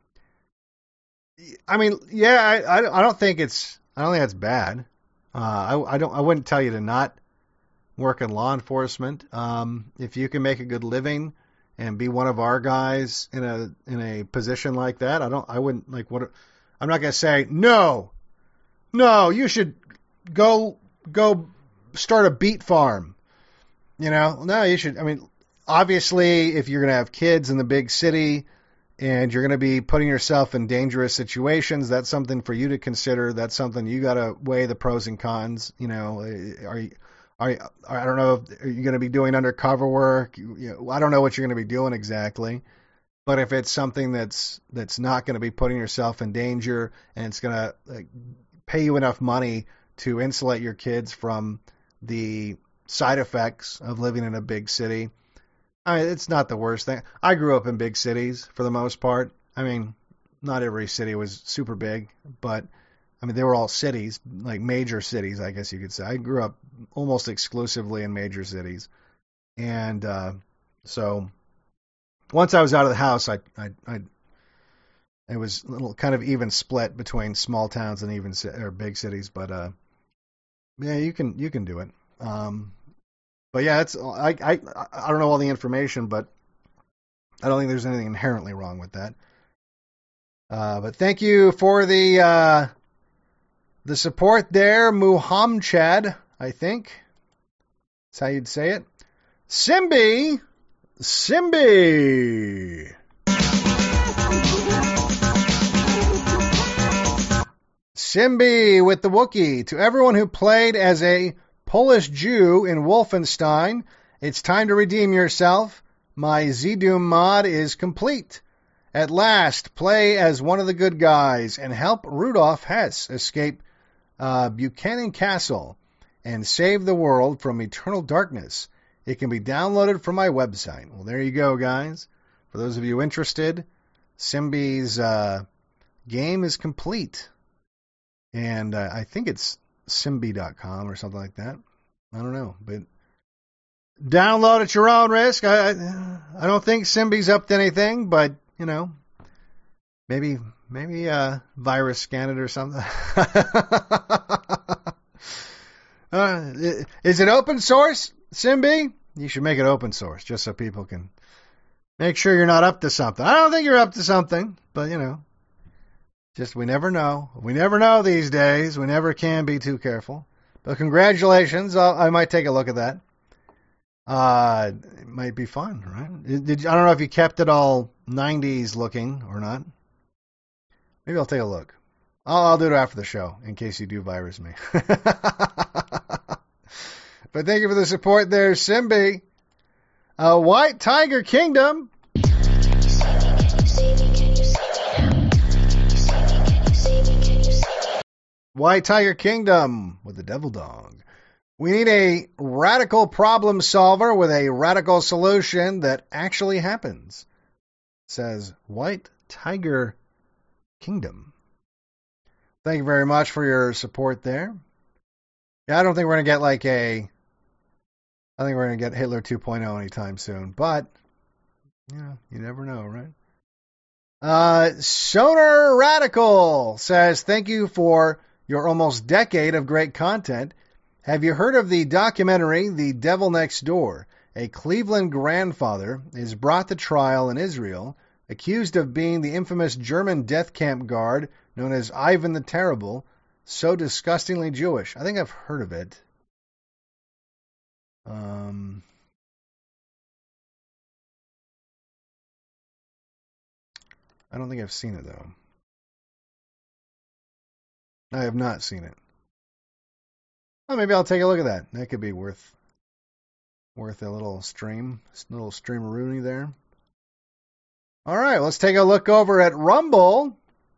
I mean, yeah, I don't think that's bad. I wouldn't tell you to not work in law enforcement. If you can make a good living and be one of our guys in a position like that, I'm not going to say no, you should go start a beet farm. No, you should. I mean, obviously, if you're going to have kids in the big city and you're going to be putting yourself in dangerous situations, that's something for you to consider. That's something you got to weigh the pros and cons. I don't know if you're going to be doing undercover work. I don't know what you're going to be doing exactly. But if it's something that's not going to be putting yourself in danger and it's going to pay you enough money to insulate your kids from the side effects of living in a big city, I mean, it's not the worst thing. I grew up in big cities for the most part. I mean, not every city was super big, but I mean, they were all cities, like major cities, I guess you could say. I grew up almost exclusively in major cities. And so once I was out of the house, it was a little kind of even split between small towns and or big cities. But yeah, you can do it. But yeah, I don't know all the information, but I don't think there's anything inherently wrong with that. But thank you for the support there, Muhamchad, I think. That's how you'd say it. Simbi! Simbi with the Wookiee. To everyone who played as a Polish Jew in Wolfenstein, it's time to redeem yourself. My Zdoom mod is complete. At last, play as one of the good guys and help Rudolf Hess escape Buchanan Castle and save the world from eternal darkness. It can be downloaded from my website. Well, there you go, guys. For those of you interested, Simbi's game is complete. And I think it's Simbi.com or something like that. I don't know. But download at your own risk. I don't think Simbi's up to anything, but, maybe virus scan it or something. Is it open source, Simbi? You should make it open source just so people can make sure you're not up to something. I don't think you're up to something, but, just we never know. We never know these days. We never can be too careful. But congratulations. I might take a look at that. It might be fun, right? I don't know if you kept it all 90s looking or not. Maybe I'll take a look. I'll do it after the show in case you do virus me. But thank you for the support there, Simbi. White Tiger Kingdom. White Tiger Kingdom with the Devil Dog. We need a radical problem solver with a radical solution that actually happens, says White Tiger Kingdom. Thank you very much for your support there. Yeah, I don't think we're going to get I think we're going to get Hitler 2.0 anytime soon, but you never know, right? Sonar Radical says, thank you for your almost decade of great content. Have you heard of the documentary The Devil Next Door? A Cleveland grandfather is brought to trial in Israel, accused of being the infamous German death camp guard known as Ivan the Terrible, so disgustingly Jewish. I think I've heard of it. I don't think I've seen it, though. I have not seen it. Well, maybe I'll take a look at that. That could be worth a little stream-a-rooney there. All right, let's take a look over at Rumble.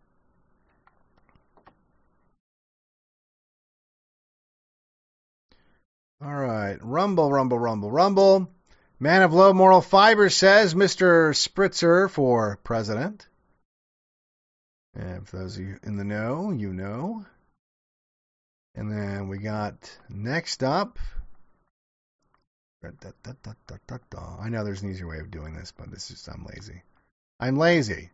All right, Rumble. Man of low moral fiber says Mr. Spritzer for president. And for those of you in the know, you know. And then we got next up. I know there's an easier way of doing this, but I'm lazy.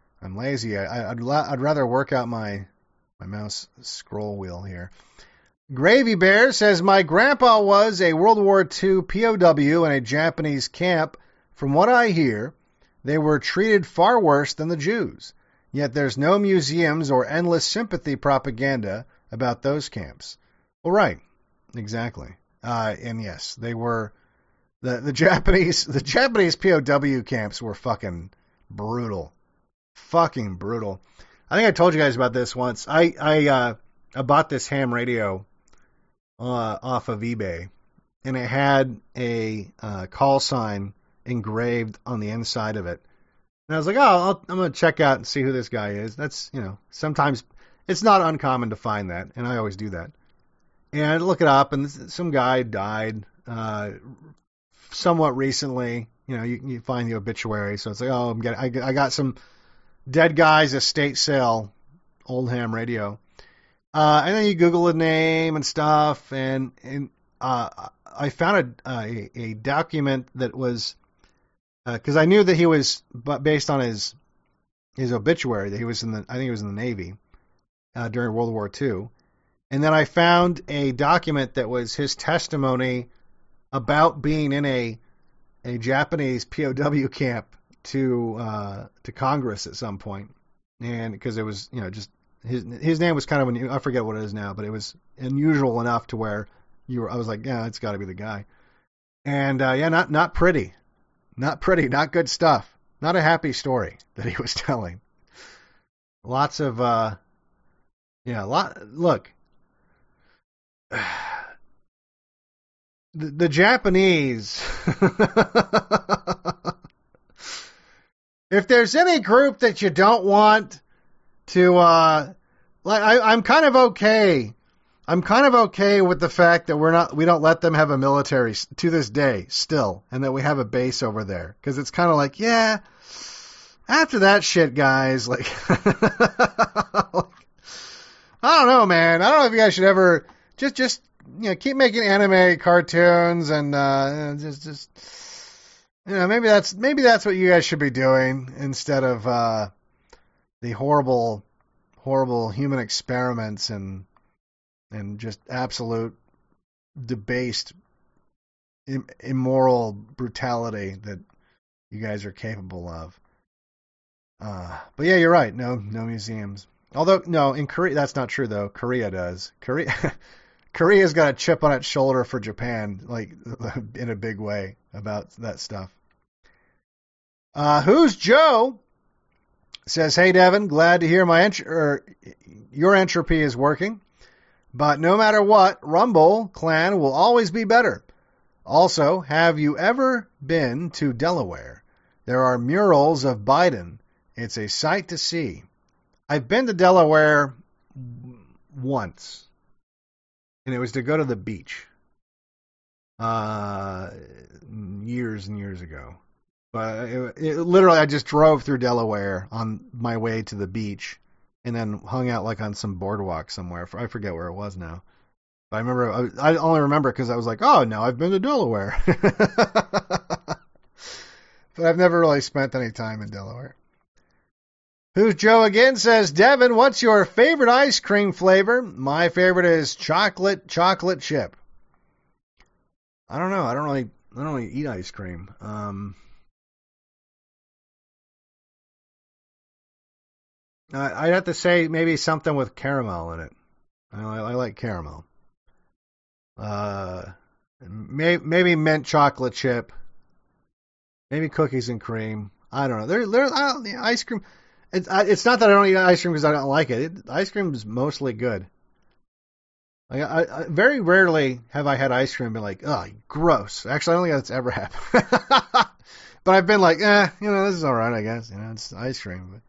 I'd rather work out my mouse scroll wheel here. Gravy Bear says, my grandpa was a World War II POW in a Japanese camp. From what I hear, they were treated far worse than the Jews. Yet there's no museums or endless sympathy propaganda about those camps. Well, right. Exactly. And yes, they were the Japanese POW camps were fucking brutal. Fucking brutal. I think I told you guys about this once. I bought this ham radio off of eBay, and it had a call sign engraved on the inside of it. And I was like, I'm going to check out and see who this guy is. That's, sometimes it's not uncommon to find that, and I always do that. And I look it up, and some guy died somewhat recently. You find the obituary, so it's like, I got some dead guy's estate sale, old ham radio. And then you Google the name and stuff, and I found a document that was, because I knew that he was, based on his obituary, that he was I think he was in the Navy during World War II. And then I found a document that was his testimony about being in a Japanese POW camp to Congress at some point, and because it was just his name was kind of I forget what it is now, but it was unusual enough to where I was like, yeah, it's got to be the guy. And not pretty, not good stuff, not a happy story that he was telling. Lots of look. The Japanese, if there's any group that you don't want to, I'm kind of okay. I'm kind of okay with the fact that we don't let them have a military to this day still, and that we have a base over there. Because it's kind of like, yeah, after that shit, guys, like, I don't know, man. I don't know if you guys should ever just keep making anime cartoons and just maybe that's what you guys should be doing instead of the horrible human experiments and just absolute debased immoral brutality that you guys are capable of. But yeah, you're right. No museums. Although, no, in Korea, that's not true, though. Korea does. Korea's got a chip on its shoulder for Japan, like in a big way about that stuff. Who's Joe? Says, hey Devin, glad to hear your entropy is working. But no matter what, Rumble Clan will always be better. Also, have you ever been to Delaware? There are murals of Biden. It's a sight to see. I've been to Delaware once, and it was to go to the beach years and years ago. But literally, I just drove through Delaware on my way to the beach and then hung out like on some boardwalk somewhere. I forget where it was now. But I remember, I only remember because I was like, oh, no, I've been to Delaware. But I've never really spent any time in Delaware. Who's Joe again? Says, Devin, what's your favorite ice cream flavor? My favorite is chocolate chip. I don't know. I don't really eat ice cream. I'd have to say maybe something with caramel in it. I like caramel. Maybe mint chocolate chip. Maybe cookies and cream. I don't know. Ice cream. It's not that I don't eat ice cream because I don't like it. Ice cream is mostly good. I very rarely have I had ice cream and been like, oh, gross. Actually, I don't think that's ever happened. But I've been like, this is all right, I guess. It's ice cream.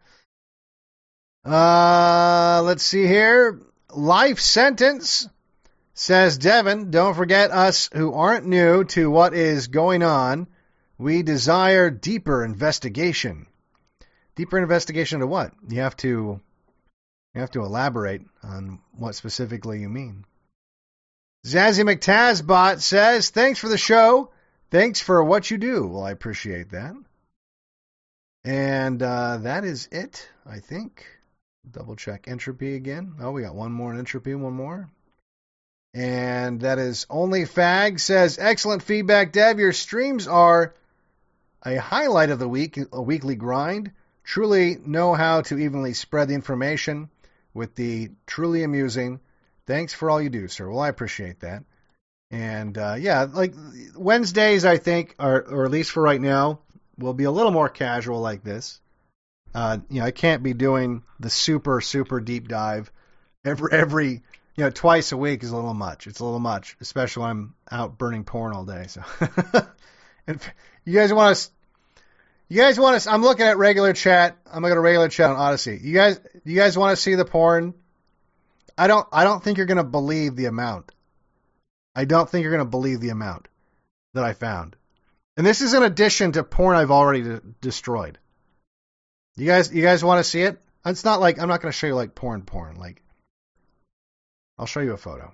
Let's see here. Life Sentence says, Devin, don't forget us who aren't new to what is going on. We desire deeper investigation. Deeper investigation to what? You have to elaborate on what specifically you mean. Zazzy McTazbot says, thanks for the show. Thanks for what you do. Well, I appreciate that. And that is it, I think. Double check entropy again. Oh, we got one more in entropy, one more. And that is Only Fag says, excellent feedback, Dev. Your streams are a highlight of the week, a weekly grind. Truly know how to evenly spread the information with the truly amusing. Thanks for all you do, sir. Well, I appreciate that. And like Wednesdays, I think, or at least for right now, will be a little more casual like this. I can't be doing the super, super deep dive every twice a week is a little much. It's a little much, especially when I'm out burning porn all day. So, and you guys want us? I'm looking at regular chat. I'm looking at regular chat on Odyssey. You guys want to see the porn? I don't think you're going to believe the amount. I don't think you're going to believe the amount that I found. And this is in addition to porn I've already destroyed. You guys want to see it? It's not like I'm not going to show you like porn. Like, I'll show you a photo.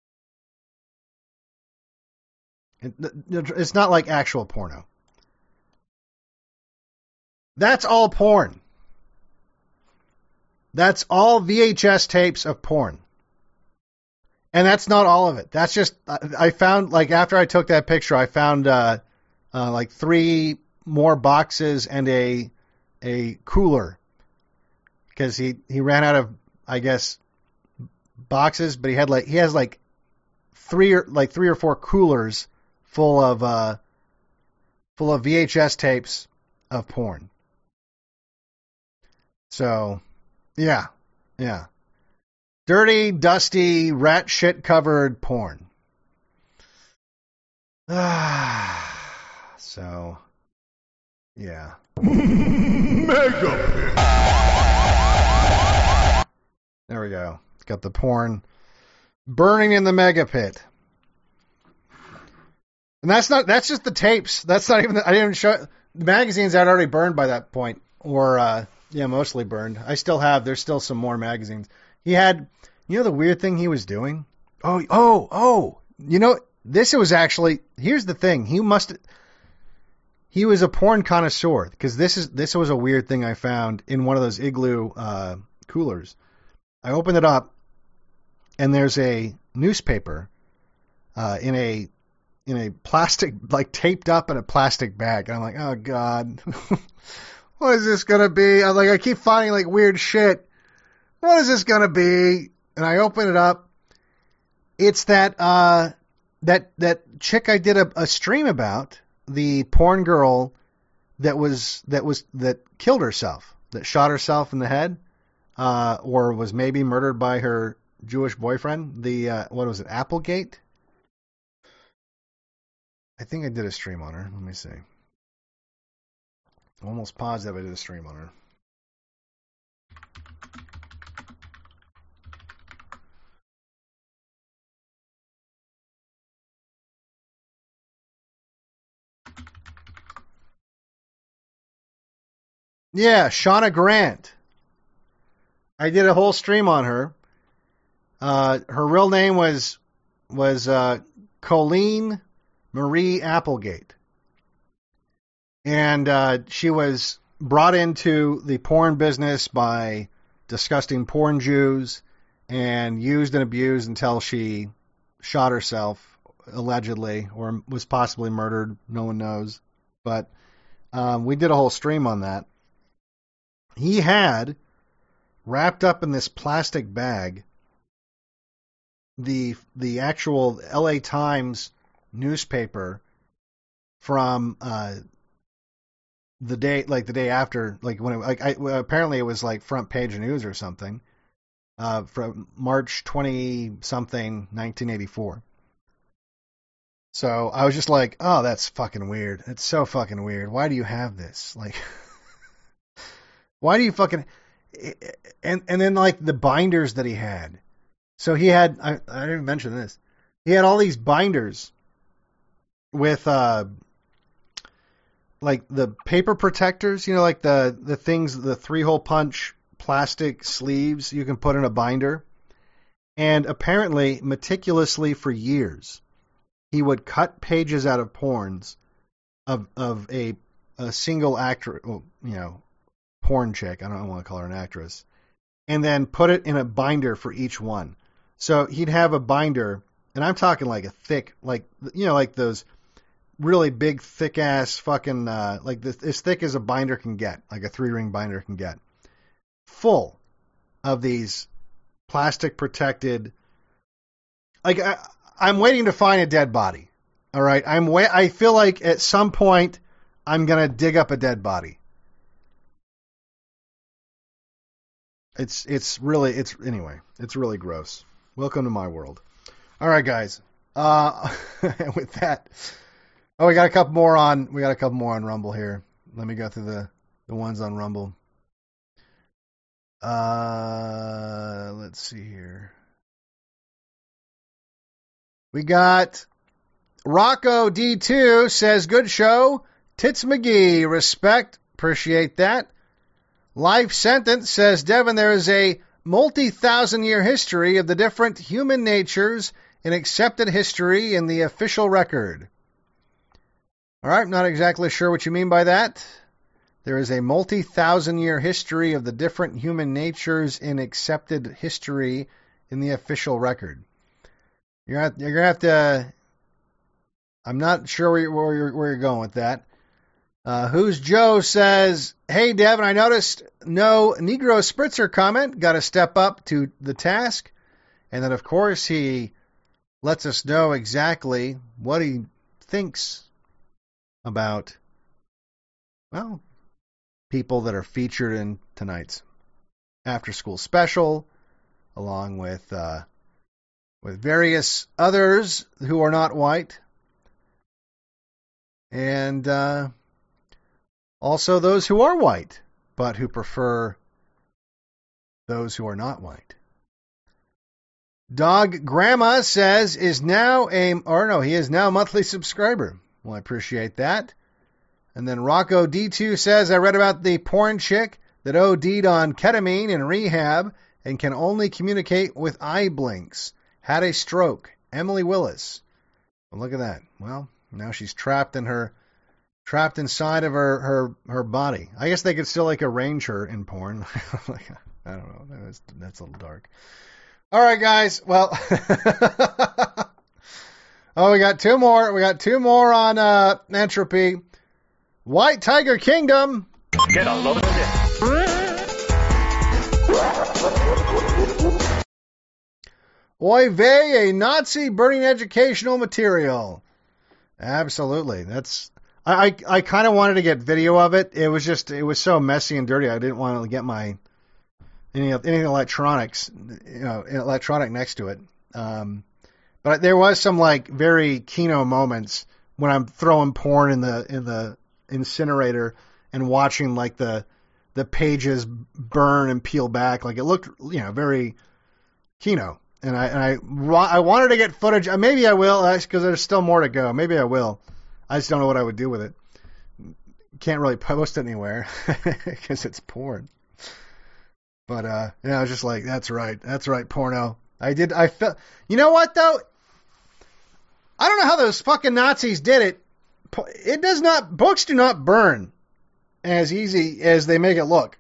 It's not like actual porno. That's all porn. That's all VHS tapes of porn. And that's not all of it. That's just, I found, like, after I took that picture, I found, like 3 more boxes and a cooler. Because he ran out of, I guess, boxes, but he has like 3 or 4 coolers full of VHS tapes of porn. So, yeah. Dirty, dusty, rat shit covered porn. So, yeah. Mega. There we go. Got the porn burning in the mega pit. And that's just the tapes. That's not even, I didn't even show, the magazines had already burned by that point. Or, mostly burned. There's still some more magazines. He had, the weird thing he was doing? This was actually, here's the thing. He was a porn connoisseur, because this was a weird thing I found in one of those Igloo coolers. I opened it up, and there's a newspaper in a plastic, like taped up in a plastic bag. And I'm like, oh God, what is this gonna be? I keep finding like weird shit. What is this gonna be? And I open it up, It's that that chick I did a stream about, the porn girl that killed herself, that shot herself in the head, or was maybe murdered by her Jewish boyfriend. The what was it, Applegate? I think I did a stream on her. Let me see. I'm almost positive I did a stream on her. Yeah, Shauna Grant. I did a whole stream on her. Her real name was Colleen Marie Applegate. And she was brought into the porn business by disgusting porn Jews and used and abused until she shot herself, allegedly, or was possibly murdered. No one knows. But we did a whole stream on that. He had, wrapped up in this plastic bag, the actual LA Times newspaper from the day after, like when apparently it was like front page news or something, from March 20-something, 1984. So I was just like, oh, that's fucking weird. It's so fucking weird. Why do you have this? Like, why do you fucking... And then, like, the binders that he had. So he had... I didn't even mention this. He had all these binders with, like, the paper protectors, you know, like the things, the 3-hole punch plastic sleeves you can put in a binder. And apparently, meticulously for years, he would cut pages out of porns of a single actor, well, you know, porn chick, I don't want to call her an actress, and then put it in a binder for each one. So he'd have a binder, and I'm talking like a thick, like, you know, like those really big, thick-ass fucking, like this, as thick as a binder can get, like a 3-ring binder can get, full of these plastic-protected, like, I'm waiting to find a dead body, all right? I feel like at some point I'm going to dig up a dead body. It's really gross. Welcome to my world. All right, guys. With that, we got a couple more on Rumble here. Let me go through the ones on Rumble. Let's see here. We got Rocco D2 says, good show. Tits McGee, respect. Appreciate that. Life Sentence says, Devin, there is a multi-thousand-year history of the different human natures in accepted history in the official record. All right, I'm not exactly sure what you mean by that. There is a multi-thousand-year history of the different human natures in accepted history in the official record. You're going to have to... I'm not sure where you're going with that. Who's Joe says, hey, Devin, I noticed no Negro Spritzer comment. Got to step up to the task. And then, of course, he lets us know exactly what he thinks about, well, people that are featured in tonight's after-school special, along with various others who are not white. And also those who are white, but who prefer those who are not white. Dog Grandma says he is now a monthly subscriber. Well, I appreciate that. And then Rocco D2 says, I read about the porn chick that OD'd on ketamine in rehab and can only communicate with eye blinks. Had a stroke. Emily Willis. Well, look at that. Well, now she's trapped inside of her body. I guess they could still like arrange her in porn. I don't know. That's a little dark. All right, guys. Well, we got two more. We got two more on Entropy. White Tiger Kingdom. Get a load of this. Oy vey, a Nazi burning educational material. Absolutely. I kind of wanted to get video of it. It was so messy and dirty. I didn't want to get any electronic next to it. But there was some like very Kino moments when I'm throwing porn in the incinerator and watching like the pages burn and peel back. Like it looked, very Kino. And I wanted to get footage. Maybe I will, because there's still more to go. Maybe I will. I just don't know what I would do with it. Can't really post it anywhere because it's porn. But I was just like, that's right, porno. I felt. You know what though? I don't know how those fucking Nazis did it. Books do not burn as easy as they make it look.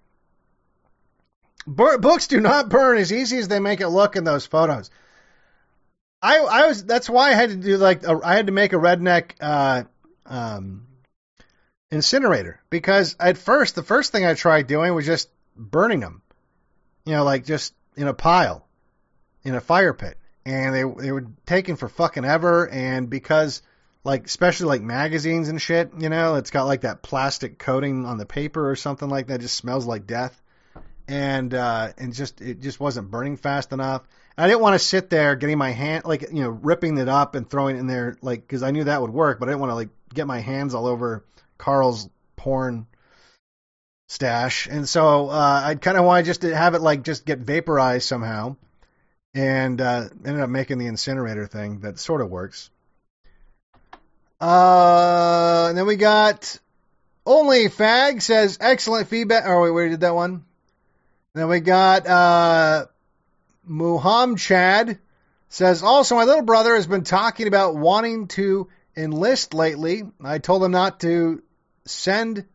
Books do not burn as easy as they make it look in those photos. That's why I had to do I had to make a redneck incinerator, because at first, the first thing I tried doing was just burning them, just in a pile, in a fire pit, and they were taking for fucking ever. And because especially like magazines and shit, it's got like that plastic coating on the paper or something like that, it just smells like death, and it just wasn't burning fast enough. I didn't want to sit there getting my hand, ripping it up and throwing it in there, because I knew that would work, but I didn't want to, get my hands all over Carl's porn stash. And so I kind of wanted just to have it, just get vaporized somehow, and ended up making the incinerator thing that sort of works. And then we got Only Fag says, excellent feedback. Oh, wait, we did that one. Then we got Muhammad Chad says, also, my little brother has been talking about wanting to enlist lately. I told him not to, and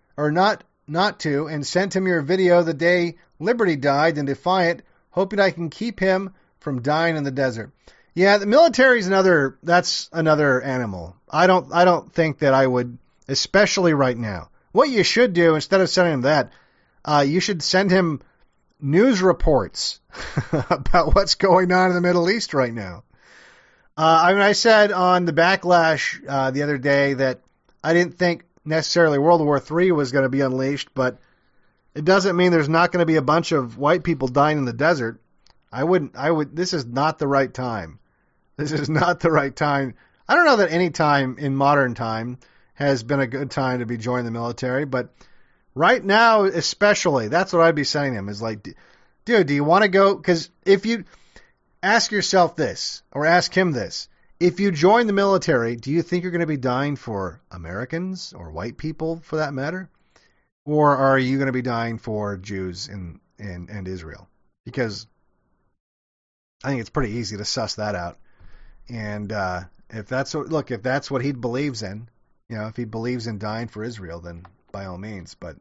sent him your video the day Liberty died in Defiant, hoping I can keep him from dying in the desert. Yeah, the military's that's another animal. I don't think that I would, especially right now. What you should do, instead of sending him that, you should send him news reports about what's going on in the Middle East right now. I said on the Backlash the other day that I didn't think necessarily World War III was going to be unleashed, but it doesn't mean there's not going to be a bunch of white people dying in the desert. This is not the right time. This is not the right time. I don't know that any time in modern time has been a good time to be joining the military, but right now especially, that's what I'd be saying to him, is dude, do you want to go? Because if you ask yourself this, or ask him this, if you join the military, do you think you're going to be dying for Americans or white people for that matter? Or are you going to be dying for Jews and Israel? Because I think it's pretty easy to suss that out. And if that's what he believes in, if he believes in dying for Israel, then by all means. But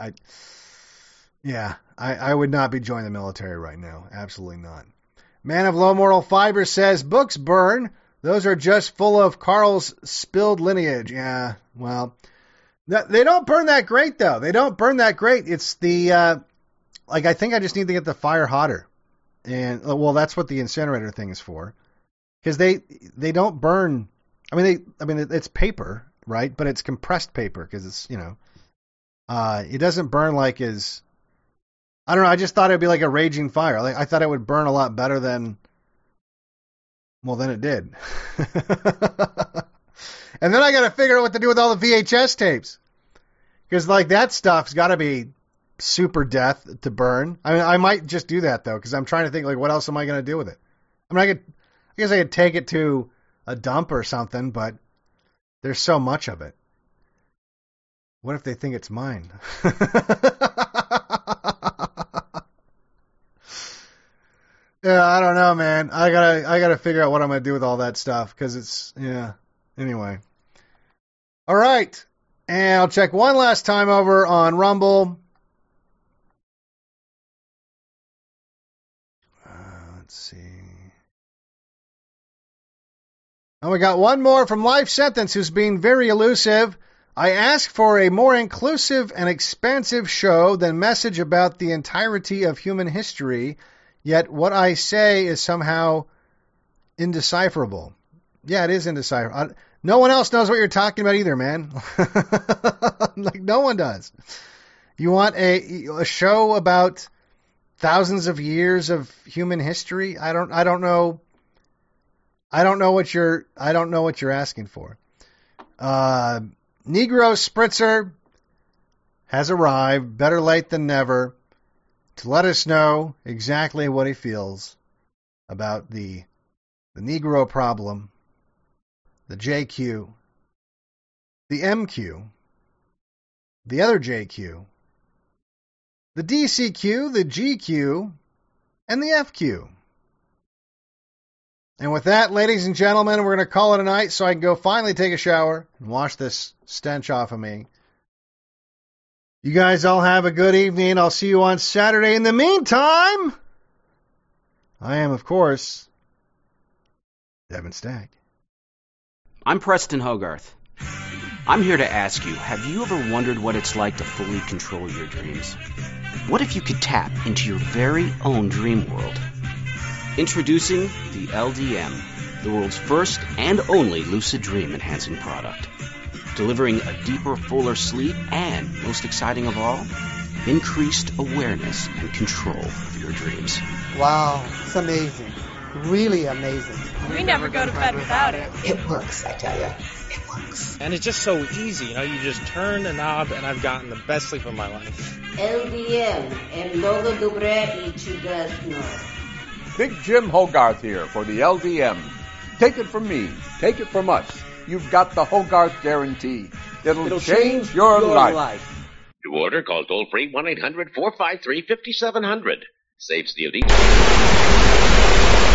I would not be joining the military right now. Absolutely not. Man of Low Moral Fiber says, books burn. Those are just full of Carl's spilled lineage. Yeah, well, they don't burn that great, though. They don't burn that great. It's the, I think I just need to get the fire hotter. And, well, that's what the incinerator thing is for. Because they don't burn. It's paper, right? But it's compressed paper because it's, it doesn't burn like as, I don't know. I just thought it would be like a raging fire. I thought it would burn a lot better than it did. And then I got to figure out what to do with all the VHS tapes. Because, that stuff's got to be super death to burn. I might just do that, though, because I'm trying to think, what else am I going to do with it? I guess I could take it to a dump or something, but there's so much of it. What if they think it's mine? Yeah, I don't know, man. I gotta figure out what I'm gonna do with all that stuff, because it's, anyway. All right, and I'll check one last time over on Rumble. Let's see. And we got one more from Life Sentence, who's being very elusive. I ask for a more inclusive and expansive show than message about the entirety of human history, yet what I say is somehow indecipherable. Yeah, it is indecipherable. No one else knows what you're talking about either, man. Like, no one does. You want a show about thousands of years of human history? I don't know. I don't know what you're asking for. Negro Spritzer has arrived, better late than never, to let us know exactly what he feels about the Negro problem, the JQ, the MQ, the other JQ, the DCQ, the GQ, and the FQ. And with that, ladies and gentlemen, we're going to call it a night so I can go finally take a shower and wash this stench off of me. You guys all have a good evening. I'll see you on Saturday. In the meantime, I am, of course, Devin Stack. I'm Preston Hogarth. I'm here to ask you, have you ever wondered what it's like to fully control your dreams? What if you could tap into your very own dream world? Introducing the LDM, the world's first and only lucid dream enhancing product. Delivering a deeper, fuller sleep and, most exciting of all, increased awareness and control of your dreams. Wow, it's amazing. Really amazing. We never go to bed without it. It works, I tell you. It works. And it's just so easy, you just turn the knob and I've gotten the best sleep of my life. LDM, El Logo Dobre y Chudasno. Big Jim Hogarth here for the LDM. Take it from me. Take it from us. You've got the Hogarth guarantee. It'll change your life. To order, call toll-free 1-800-453-5700. Saves the elite.